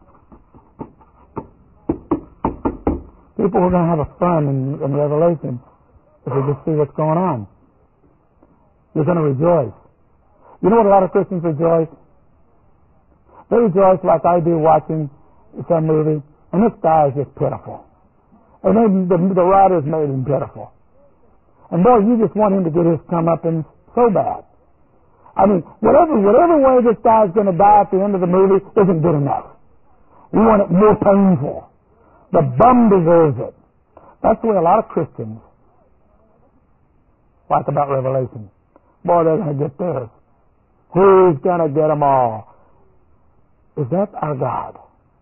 People are going to have a fun in, in Revelation if they just see what's going on. You're going to rejoice. You know what a lot of Christians rejoice? They rejoice like I do watching some movie, and this guy is just pitiful. And then the, the writers made him pitiful. And boy, you just want him to get his comeuppance so bad. I mean, whatever whatever way this guy's going to die at the end of the movie isn't good enough. We want it more painful. The bum deserves it. That's the way a lot of Christians like about Revelation. Boy, they're going to get theirs. Who's going to get them all? Is that our God?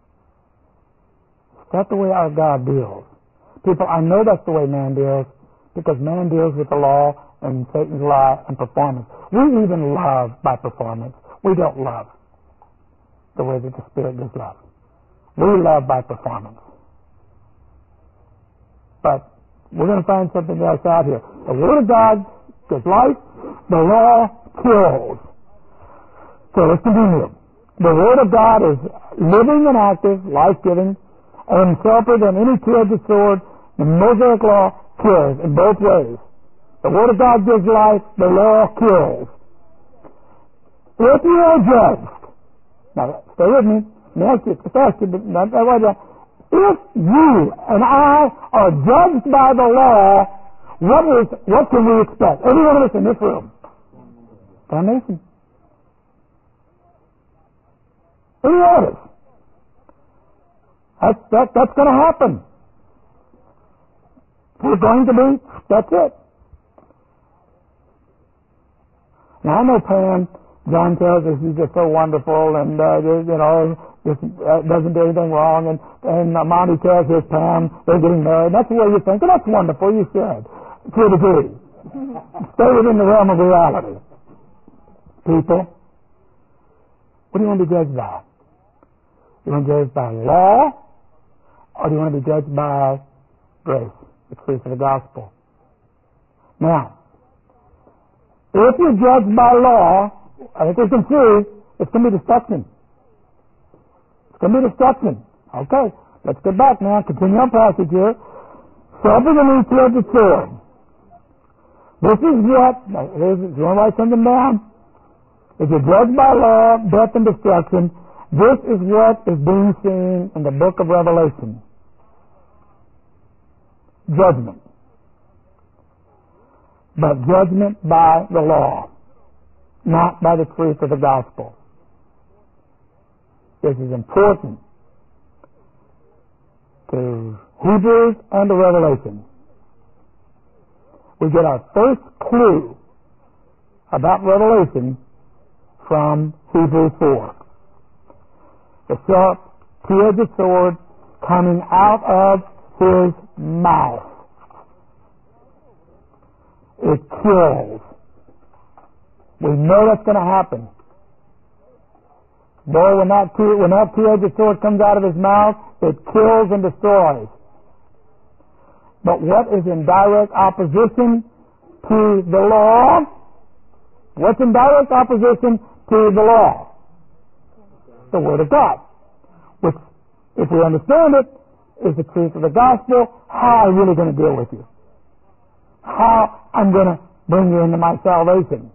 Is that the way our God deals? People, I know that's the way man deals, because man deals with the law and Satan's lie and performance. We even love by performance. We don't love. the way that the Spirit gives love. We love by performance. But we're going to find something else out here. The Word of God gives life. The law kills. So let's continue. The Word of God is living and active, life-giving, and sharper than any two-edged sword. The Mosaic law kills in both ways. The Word of God gives life. The law kills. If you are judged, now stay with me. Let me ask you, just ask you, but not, if you and I are judged by the law, what is what can we expect? Every one of us in this room. Damnation. Any of us. That's, that, that's going to happen. We're going to be, that's it. Now I know Pam, John tells us he's just so wonderful and, uh, you know, just uh, doesn't do anything wrong, and, and uh, Monty tells his Pam they're getting married. That's the way you think, and that's wonderful, you should, to a degree. Stay within the realm of reality. People, what do you want to be judged by? You want to be judged by law, or do you want to be judged by grace, the truth of the gospel? Now, if you're judged by law, I think we can see it's going to be destruction. It's going to be destruction. Okay, let's get back now. Continue our passage here. Sharper than any two-edged sword. This is what, here's, if you want to write something down, if you're judged by law, death and destruction, this is what is being seen in the book of Revelation. Judgment. But judgment by the law, not by the truth of the gospel. This is important to Hebrews and to Revelation. We get our first clue about Revelation from Hebrews four. The sharp, two-edged sword coming out of his mouth. It kills. We know that's going to happen. Boy, when that, two, when that two-edged sword comes out of his mouth, it kills and destroys. But what is in direct opposition to the law? What's in direct opposition to the law? The Word of God. Which, if we understand it, is the truth of the gospel. How am I really going to deal with you? How I'm going to bring you into my salvation.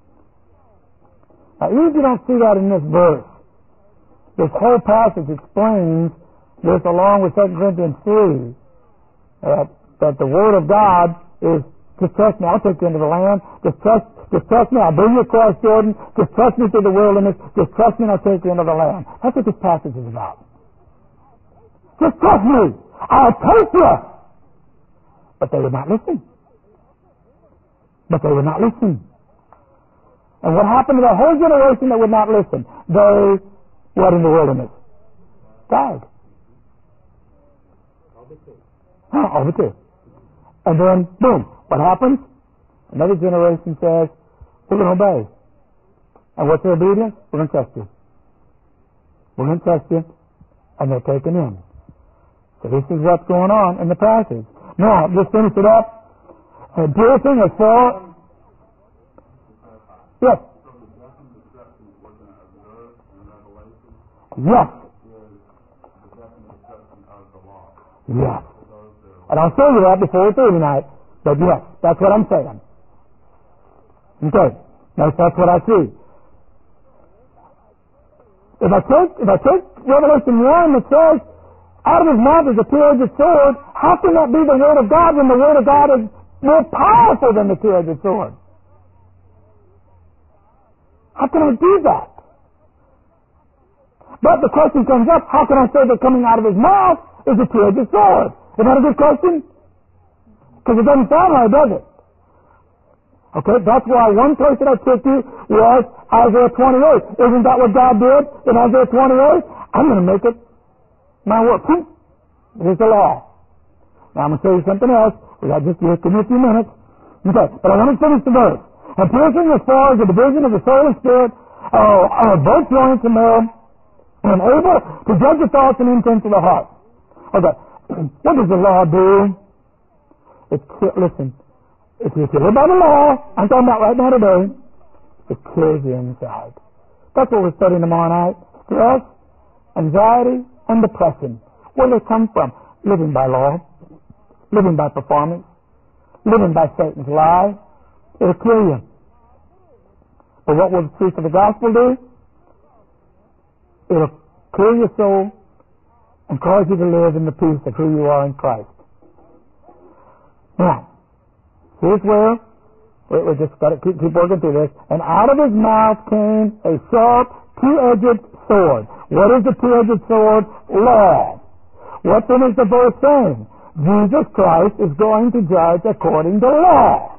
Now, even if you don't see that in this verse, this whole passage explains this along with Second Corinthians three, that, that the Word of God is, just trust me, I'll take you into the land. Just trust, just trust me, I'll bring you across Jordan. Just trust me through the wilderness. Just trust me and I'll take you into the land. That's what this passage is about. Just trust me, I'll take you. But they would not listen. But they would not listen. And what happened to that whole generation that would not listen? They, what in the wilderness? Died. Huh, over two. And then, boom, what happens? Another generation says, we're going to obey. And what's their obedience? We're going to test you. We're going to test you. And they're taken in. So this is what's going on in the passage. Now, just finish it up. And piercing as far... Yes. So the death and destruction we're going to observe in Revelation Yes. is the death and destruction of the law. Yes. For those that are And I'll show you that before we're through tonight. But yes, that's what I'm saying. Okay. That's, that's what I see. If I take, if I take Revelation one that says, out of his mouth is a two-edged sword, how can that be the Word of God when the Word of God is more powerful than the two-edged sword? How can I do that? But the question comes up, how can I say that coming out of his mouth is a two-edged sword? Is that a good question? Because it doesn't sound right, does it? Okay, that's why one place that I took you was Isaiah twenty-eight. Isn't that what God did in Isaiah twenty-eight? I'm going to make it my word. Here's the law. Now I'm going to show you something else. We got just give me a few minutes. Okay, but I want to finish the verse. And piercing as far as the division of the soul and spirit, uh, uh, both joints and marrow, and able to judge the thoughts and intents of the heart. Okay, what does the law do? It, listen, if you live by the law, I'm talking about right now today, it kills you inside. That's what we're studying tomorrow night. Stress, anxiety, and depression. Where do they come from? Living by law, living by performance, living by Satan's lie. It'll kill you. But what will the truth of the gospel do? It'll clear your soul and cause you to live in the peace of who you are in Christ. Now, here's where we, we just got to keep, keep working through this. And out of his mouth came a sharp, two-edged sword. What is the two-edged sword? Law. What then is the verse saying? Jesus Christ is going to judge according to law.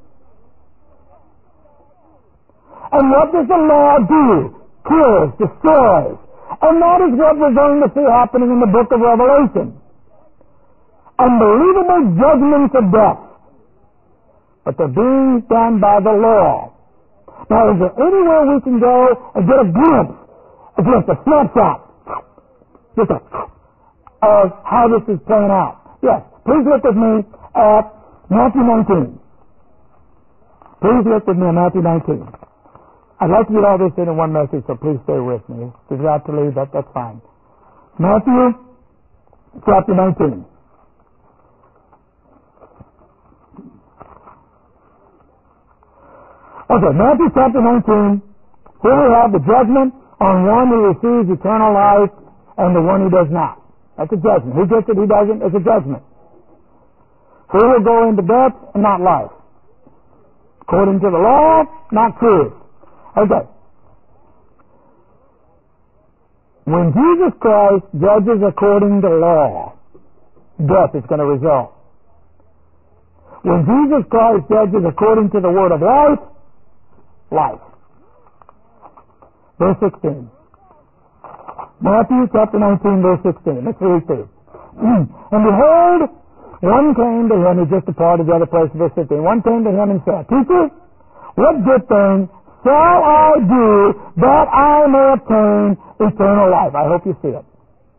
And what does the law do? Kills, destroys. And that is what we're going to see happening in the book of Revelation. Unbelievable judgments of death. But they're being done by the law. Now, is there anywhere we can go and get a glimpse, a glimpse, a snapshot, just a, of how this is playing out? Yes, please look with me at Matthew nineteen. Please look with me at Matthew nineteen. I'd like to get all this in in one message, so please stay with me. If you have to leave, that, that's fine. Matthew chapter nineteen. Okay, Matthew chapter nineteen. Here we have the judgment on one who receives eternal life and the one who does not. That's a judgment. Who gets it, who doesn't, it's a judgment. Who will go into death and not life? According to the law, not truth. Okay. When Jesus Christ judges according to law, death is going to result. When Jesus Christ judges according to the word of life, life. Verse sixteen. Matthew chapter nineteen, verse sixteen. Let's read through. And behold, one came to him, he just departed the other place, verse fifteen. One came to him and said, Teacher, what good thing shall I do that I may obtain eternal life? I hope you see it.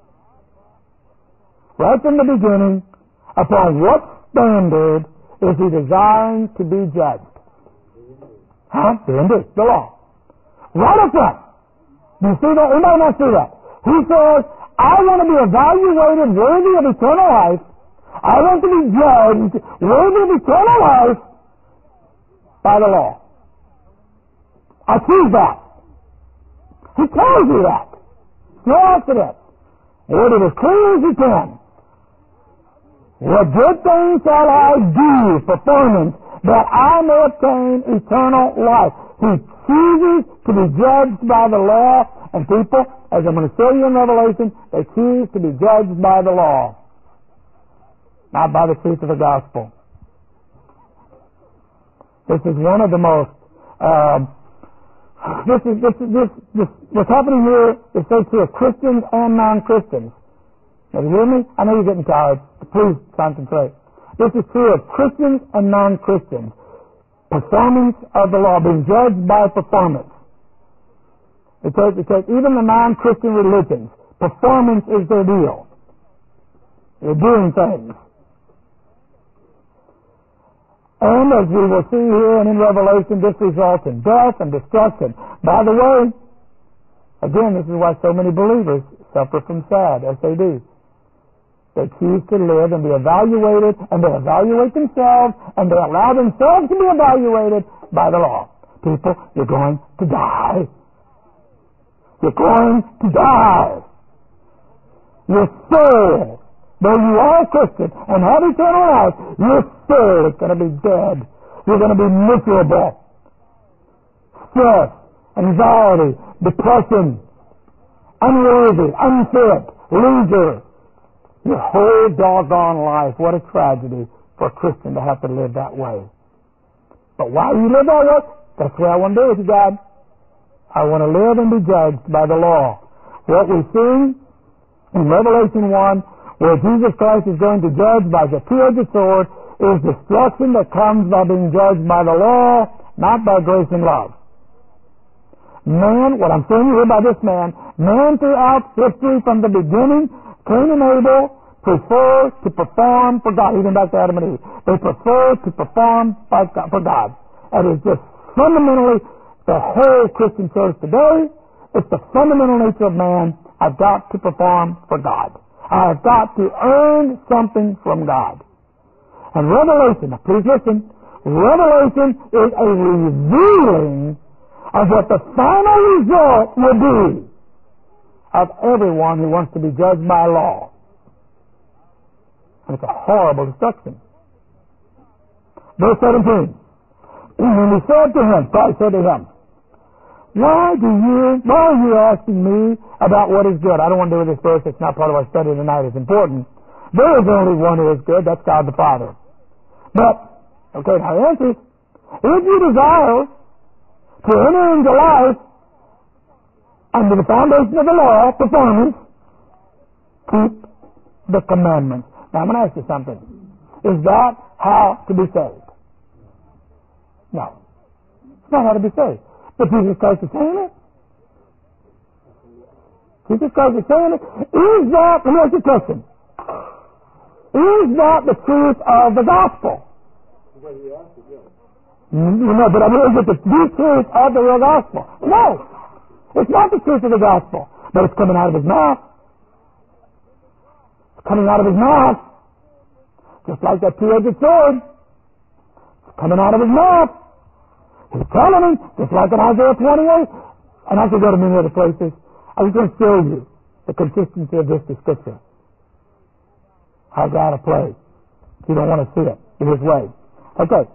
Right from the beginning, upon what standard is he designed to be judged? Huh? The indeed, the law. Right up front. Do you see that? Anybody not see that? He says, I want to be evaluated worthy of eternal life. I want to be judged worthy of eternal life by the law. I choose that. He tells you that. No accident. Word it as clear as you can. What good thing shall I do, performance, that I may obtain eternal life? He chooses to be judged by the law, and people, as I'm going to show you in Revelation, they choose to be judged by the law, not by the truth of the gospel. This is one of the most um, This is this is this, this what's happening here is so true of Christians and non-Christians. Now, you hear me? I know you're getting tired. Please concentrate. This is true of Christians and non-Christians. Performance of the law, being judged by performance. Because, because even the non-Christian religions, performance is their deal. They're doing things. And as we will see here and in Revelation, this results in death and destruction. By the way, again, this is why so many believers suffer from S A D, S A D. They choose to live and be evaluated, and they evaluate themselves, and they allow themselves to be evaluated by the law. People, you're going to die. You're going to die. Your soul, though you are a Christian and have eternal life, your soul is going to be dead. You're going to be miserable. Stress, anxiety, depression, unworthy, unfit, loser. Your whole doggone life. What a tragedy for a Christian to have to live that way. But why do you live that way? That's what I want to do with you, God. I want to live and be judged by the law. What we see in Revelation one, where Jesus Christ is going to judge by the two-edged sword, is destruction that comes by being judged by the law, not by grace and love. Man, what I'm saying here by this man, man throughout history from the beginning, Cain and Abel prefer to perform for God, even back to Adam and Eve. They prefer to perform by God, for God. That is just fundamentally the whole Christian church today. It's the fundamental nature of man. I've got to perform for God. I've got to earn something from God. And Revelation, now please listen, Revelation is a revealing of what the final result will be of everyone who wants to be judged by law. And it's a horrible destruction. Verse seventeen. And he said to him, Christ said to him, Why do you, why are you asking me about what is good? I don't want to do with this verse. It's not part of our study tonight. It's important. There is only one who is good. That's God the Father. But, okay, now the answer is, if you desire to enter into life under the foundation of the law, performance, keep the commandments. Now, I'm going to ask you something. Is that how to be saved? No. It's not how to be saved. But Jesus Christ is saying it. Jesus Christ is saying it. Is that, let me ask you a question. Is that the truth of the gospel? Well, he asked it, yeah. No, but I mean, is it the true truth of the real gospel? No. It's not the truth of the gospel. But it's coming out of his mouth. It's coming out of his mouth. Just like that two-edged sword. It's coming out of his mouth. He's telling him, just like in Isaiah twenty-eight. And I could go to many other places. I was going to show you the consistency of this scripture. How God will play. You don't want to see it in his way. Okay.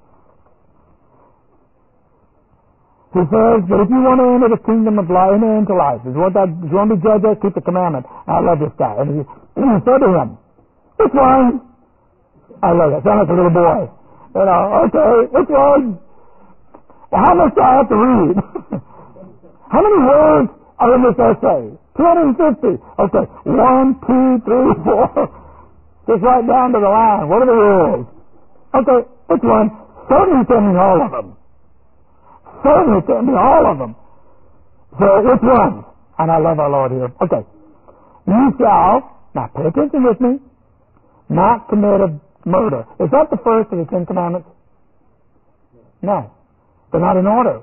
He says that if you want to enter the kingdom of life, enter into life. If you want, that, if you want to be judged, keep the commandment. I love this guy. And he, and he said to him, which one? I love it. Sounds like a little boy. You know, okay, which one? Well, how much do I have to read? How many words are in this essay? two hundred fifty. Okay, one, two, three, four. Just right down to the line. What are the rules? Okay, which one? Certainly tell me all of them. Certainly tell me all of them. So, which one? And I love our Lord here. Okay. You shall, now pay attention with me, not commit a murder. Is that the first of the Ten Commandments? No. They're not in order.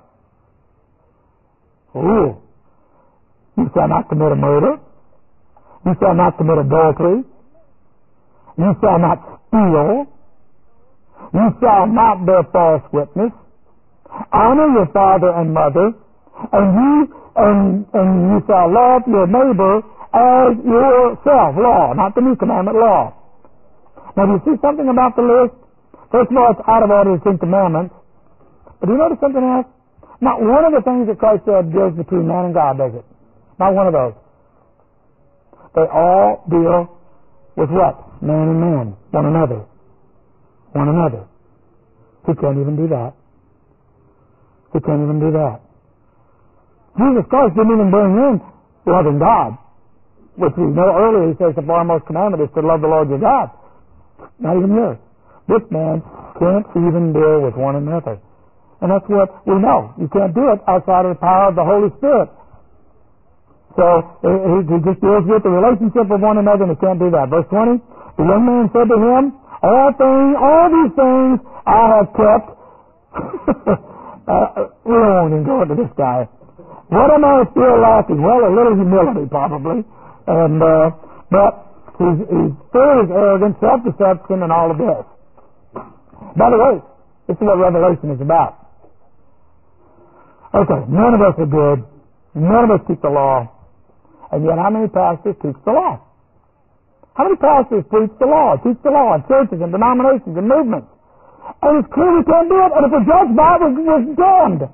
Ooh. You shall not commit a murder. You shall not commit adultery. You shall not steal. You shall not bear false witness. Honor your father and mother, and you and and you shall love your neighbor as yourself. Law, not the new commandment, law. Now, do you see something about the list? First of all, it's out of order, the Ten Commandments. But do you notice something else? Not one of the things that Christ said deals between man and God, does it? Not one of those. They all deal with what? Man and man. One another. One another. He can't even do that. He can't even do that. Jesus Christ didn't even bring in loving God, which we know earlier he says the foremost commandment is to love the Lord your God. Not even here. This man can't even deal with one another. And that's what we know. You can't do it outside of the power of the Holy Spirit. So he just deals with the relationship of one another, and he can't do that. Verse twenty, the young man said to him, all things, all these things I have kept. Uh, we don't want to go into this guy. What am I still lacking? Well, a little humility, probably. And, uh, but he's, he's full of arrogance, self-deception, and all of this. By the way, this is what Revelation is about. Okay, none of us are good. None of us keep the law. And yet, how many pastors teach the law? How many pastors preach the law, teach the law in churches and denominations and movements? And it's clear we can't do it, and if we're judged by it, we're damned.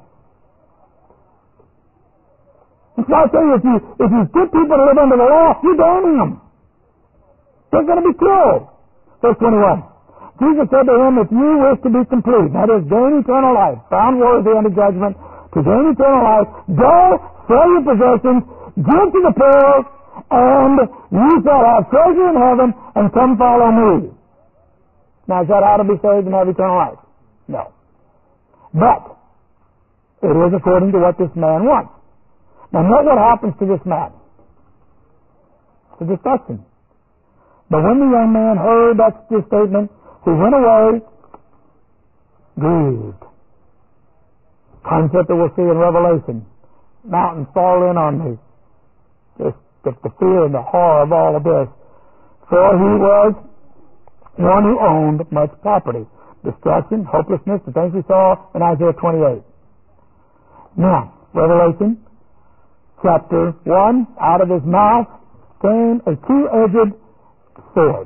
And so I tell you, if you, if you get people to live under the law, you're damning them. They're going to be killed. Verse twenty-one. Jesus said to him, if you wish to be complete, that is, gain eternal life, found worthy unto judgment, to gain eternal life, go, sell your possessions, give to the poor, and you shall have treasure in heaven, and come follow me. Now, is that how to be saved and have eternal life? No. But, It is according to what this man wants. Now note what happens to this man. It's a destruction. But when the young man heard that statement, he went away grieved. Concept that we'll see in Revelation. Mountains fall in on me. Just the, the fear and the horror of all of this. For he was one who owned much property. Destruction, hopelessness, the things we saw in Isaiah twenty-eight. Now, Revelation chapter one, out of his mouth came a two-edged sword.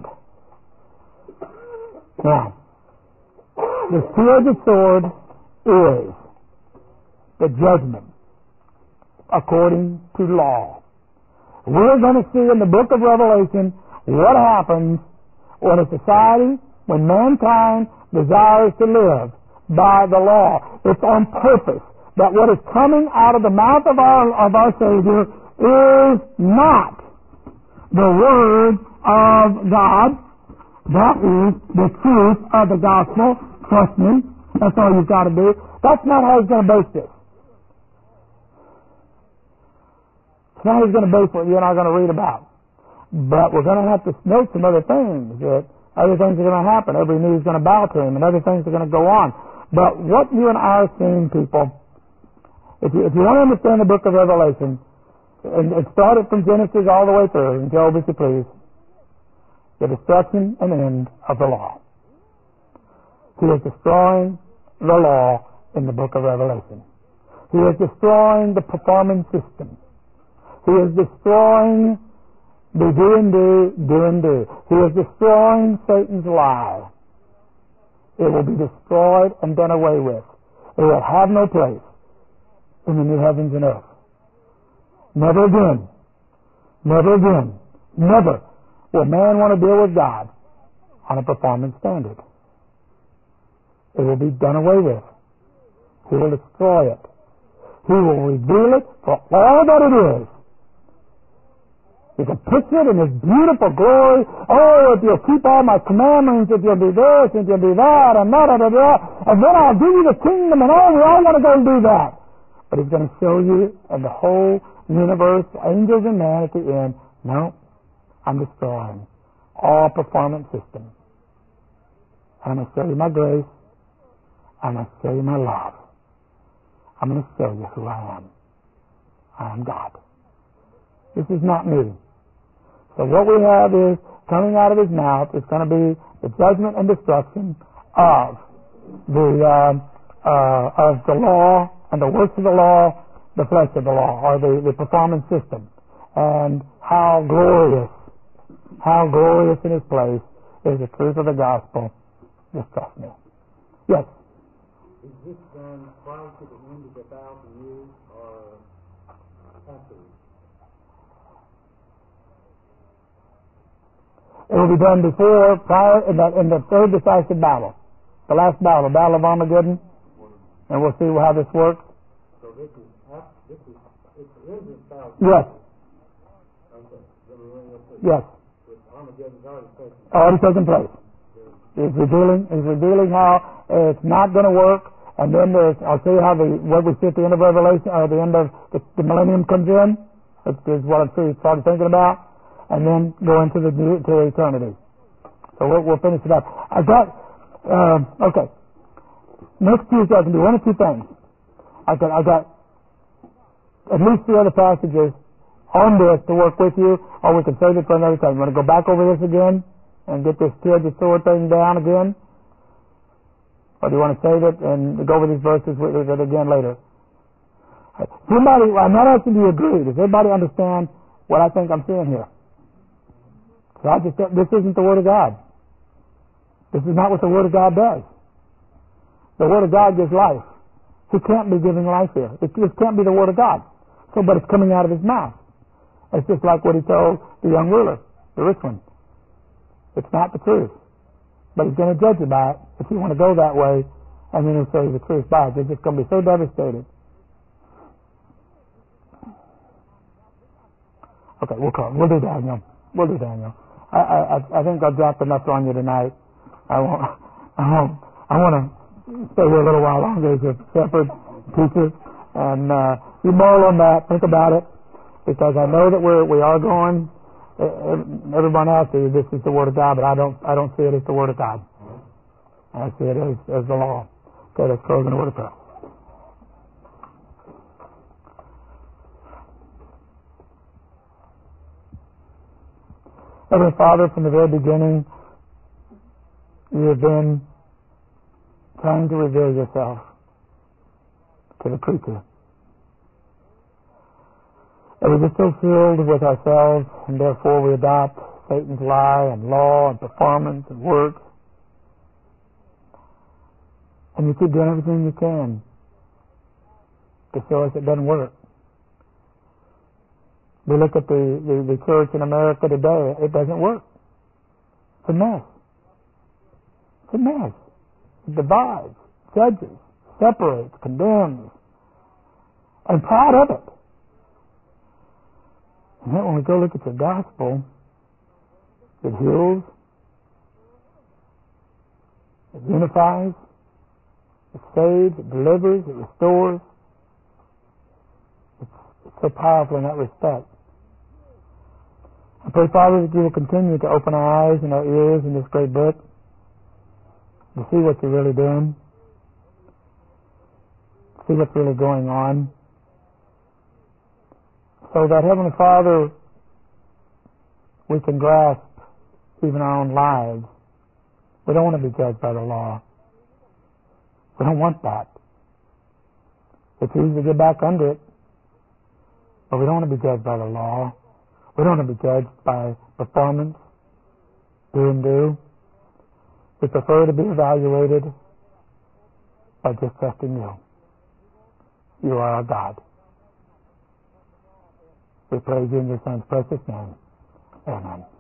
Now, this two-edged sword is the judgment according to law. We're going to see in the book of Revelation what happens when a society, when mankind desires to live by the law. It's on purpose that what is coming out of the mouth of our, of our Savior is not the Word of God. That is the truth of the gospel. Trust me. That's all you've got to do. That's not how he's going to base this. It's not how he's going to base what you and I are going to read about. But we're going to have to note some other things. That other things are going to happen. Every knee is going to bow to him, and other things are going to go on. But what you and I are seeing, people, if you, if you want to understand the book of Revelation, and, and start it from Genesis all the way through, and Job, if you please, the destruction and end of the law. He is destroying the law in the book of Revelation. He is destroying the performance system. He is destroying the do and do, do and do. He is destroying Satan's lie. It will be destroyed and done away with. It will have no place in the new heavens and earth. Never again. Never again. Never will man want to deal with God on a performance standard. It will be done away with. He will destroy it. He will reveal it for all that it is. You can picture it in His beautiful glory. Oh, if you'll keep all my commandments, if you'll do this, if you'll do that, and that, and that, and then I'll give you the kingdom, and oh, we all want to go and do that. But He's going to show you and the whole universe, angels and man at the end, no, I'm destroying all performance system. I'm going to show you my grace. I'm going to show you my love. I'm going to show you who I am. I am God. This is not me. So what we have is, coming out of his mouth, is going to be the judgment and destruction of the uh, uh, of the law and the works of the law, the flesh of the law, or the, the performance system. And how glorious, how glorious in his place is the truth of the gospel. Just trust me. Yes? Is this done prior to the end of the thousand years or afterwards? It will be done before, prior, in the, in the third decisive battle. The last battle, the Battle of Armageddon. And we'll see how this works. So this is, this is, it's the end of the thousand Yes. Okay. Let me ring up this. Yes. Armageddon's already taken place. Already taken place. He's revealing, he's revealing how it's not going to work. And then there's, I'll show you how the, what we see at the end of Revelation, or the end of the, the millennium comes in. Which is what I'm sure you started thinking about. And then go into the to eternity. So we'll, we'll finish it up. I got uh, okay. Next Tuesday I can do one or two things. I got I got at least two other passages on this to work with you, or we can save it for another time. You want to go back over this again and get this two-edged sword thing down again, or do you want to save it and go over these verses with it again later? Somebody, I'm not asking you to agree. Does everybody understand what I think I'm seeing here? So I just, this isn't the Word of God. This is not what the Word of God does. The Word of God gives life. He can't be giving life here. It just can't be the Word of God. So, but it's coming out of his mouth. It's just like what he told the young ruler, the rich one. It's not the truth. But he's going to judge you by it if you want to go that way, and then he'll show you the truth by it. They're just going to be so devastated. Okay, we'll call. We'll do Daniel. We'll do Daniel. I, I, I think I've dropped enough on you tonight. I won't, I won't, I want to stay here a little while longer as a shepherd, teacher. And uh, you mull on that, think about it, because I know that we're we are going. Everyone else says this is the Word of God, but I don't I don't see it as the Word of God. I see it as, as the law. Okay, let's close in the word of prayer. Heavenly Father, from the very beginning, you have been trying to reveal yourself to the creature. And we get so filled with ourselves, and therefore we adopt Satan's lie and law and performance and works. And you keep doing everything you can to show us it doesn't work. We look at the, the, the church in America today, it doesn't work. It's a mess. It's a mess. It divides, judges, separates, condemns. I'm proud of it. And then when we go look at the gospel, it heals, it unifies, it saves, it delivers, it restores. It's, it's so powerful in that respect. I pray, Father, that you will continue to open our eyes and our ears in this great book to see what you're really doing, see what's really going on, so that, Heavenly Father, we can grasp even our own lives. We don't want to be judged by the law. We don't want that. It's easy to get back under it, but we don't want to be judged by the law. We don't want to be judged by performance, do and do. We prefer to be evaluated by just trusting you. You are our God. We praise you in your Son's precious name. Amen.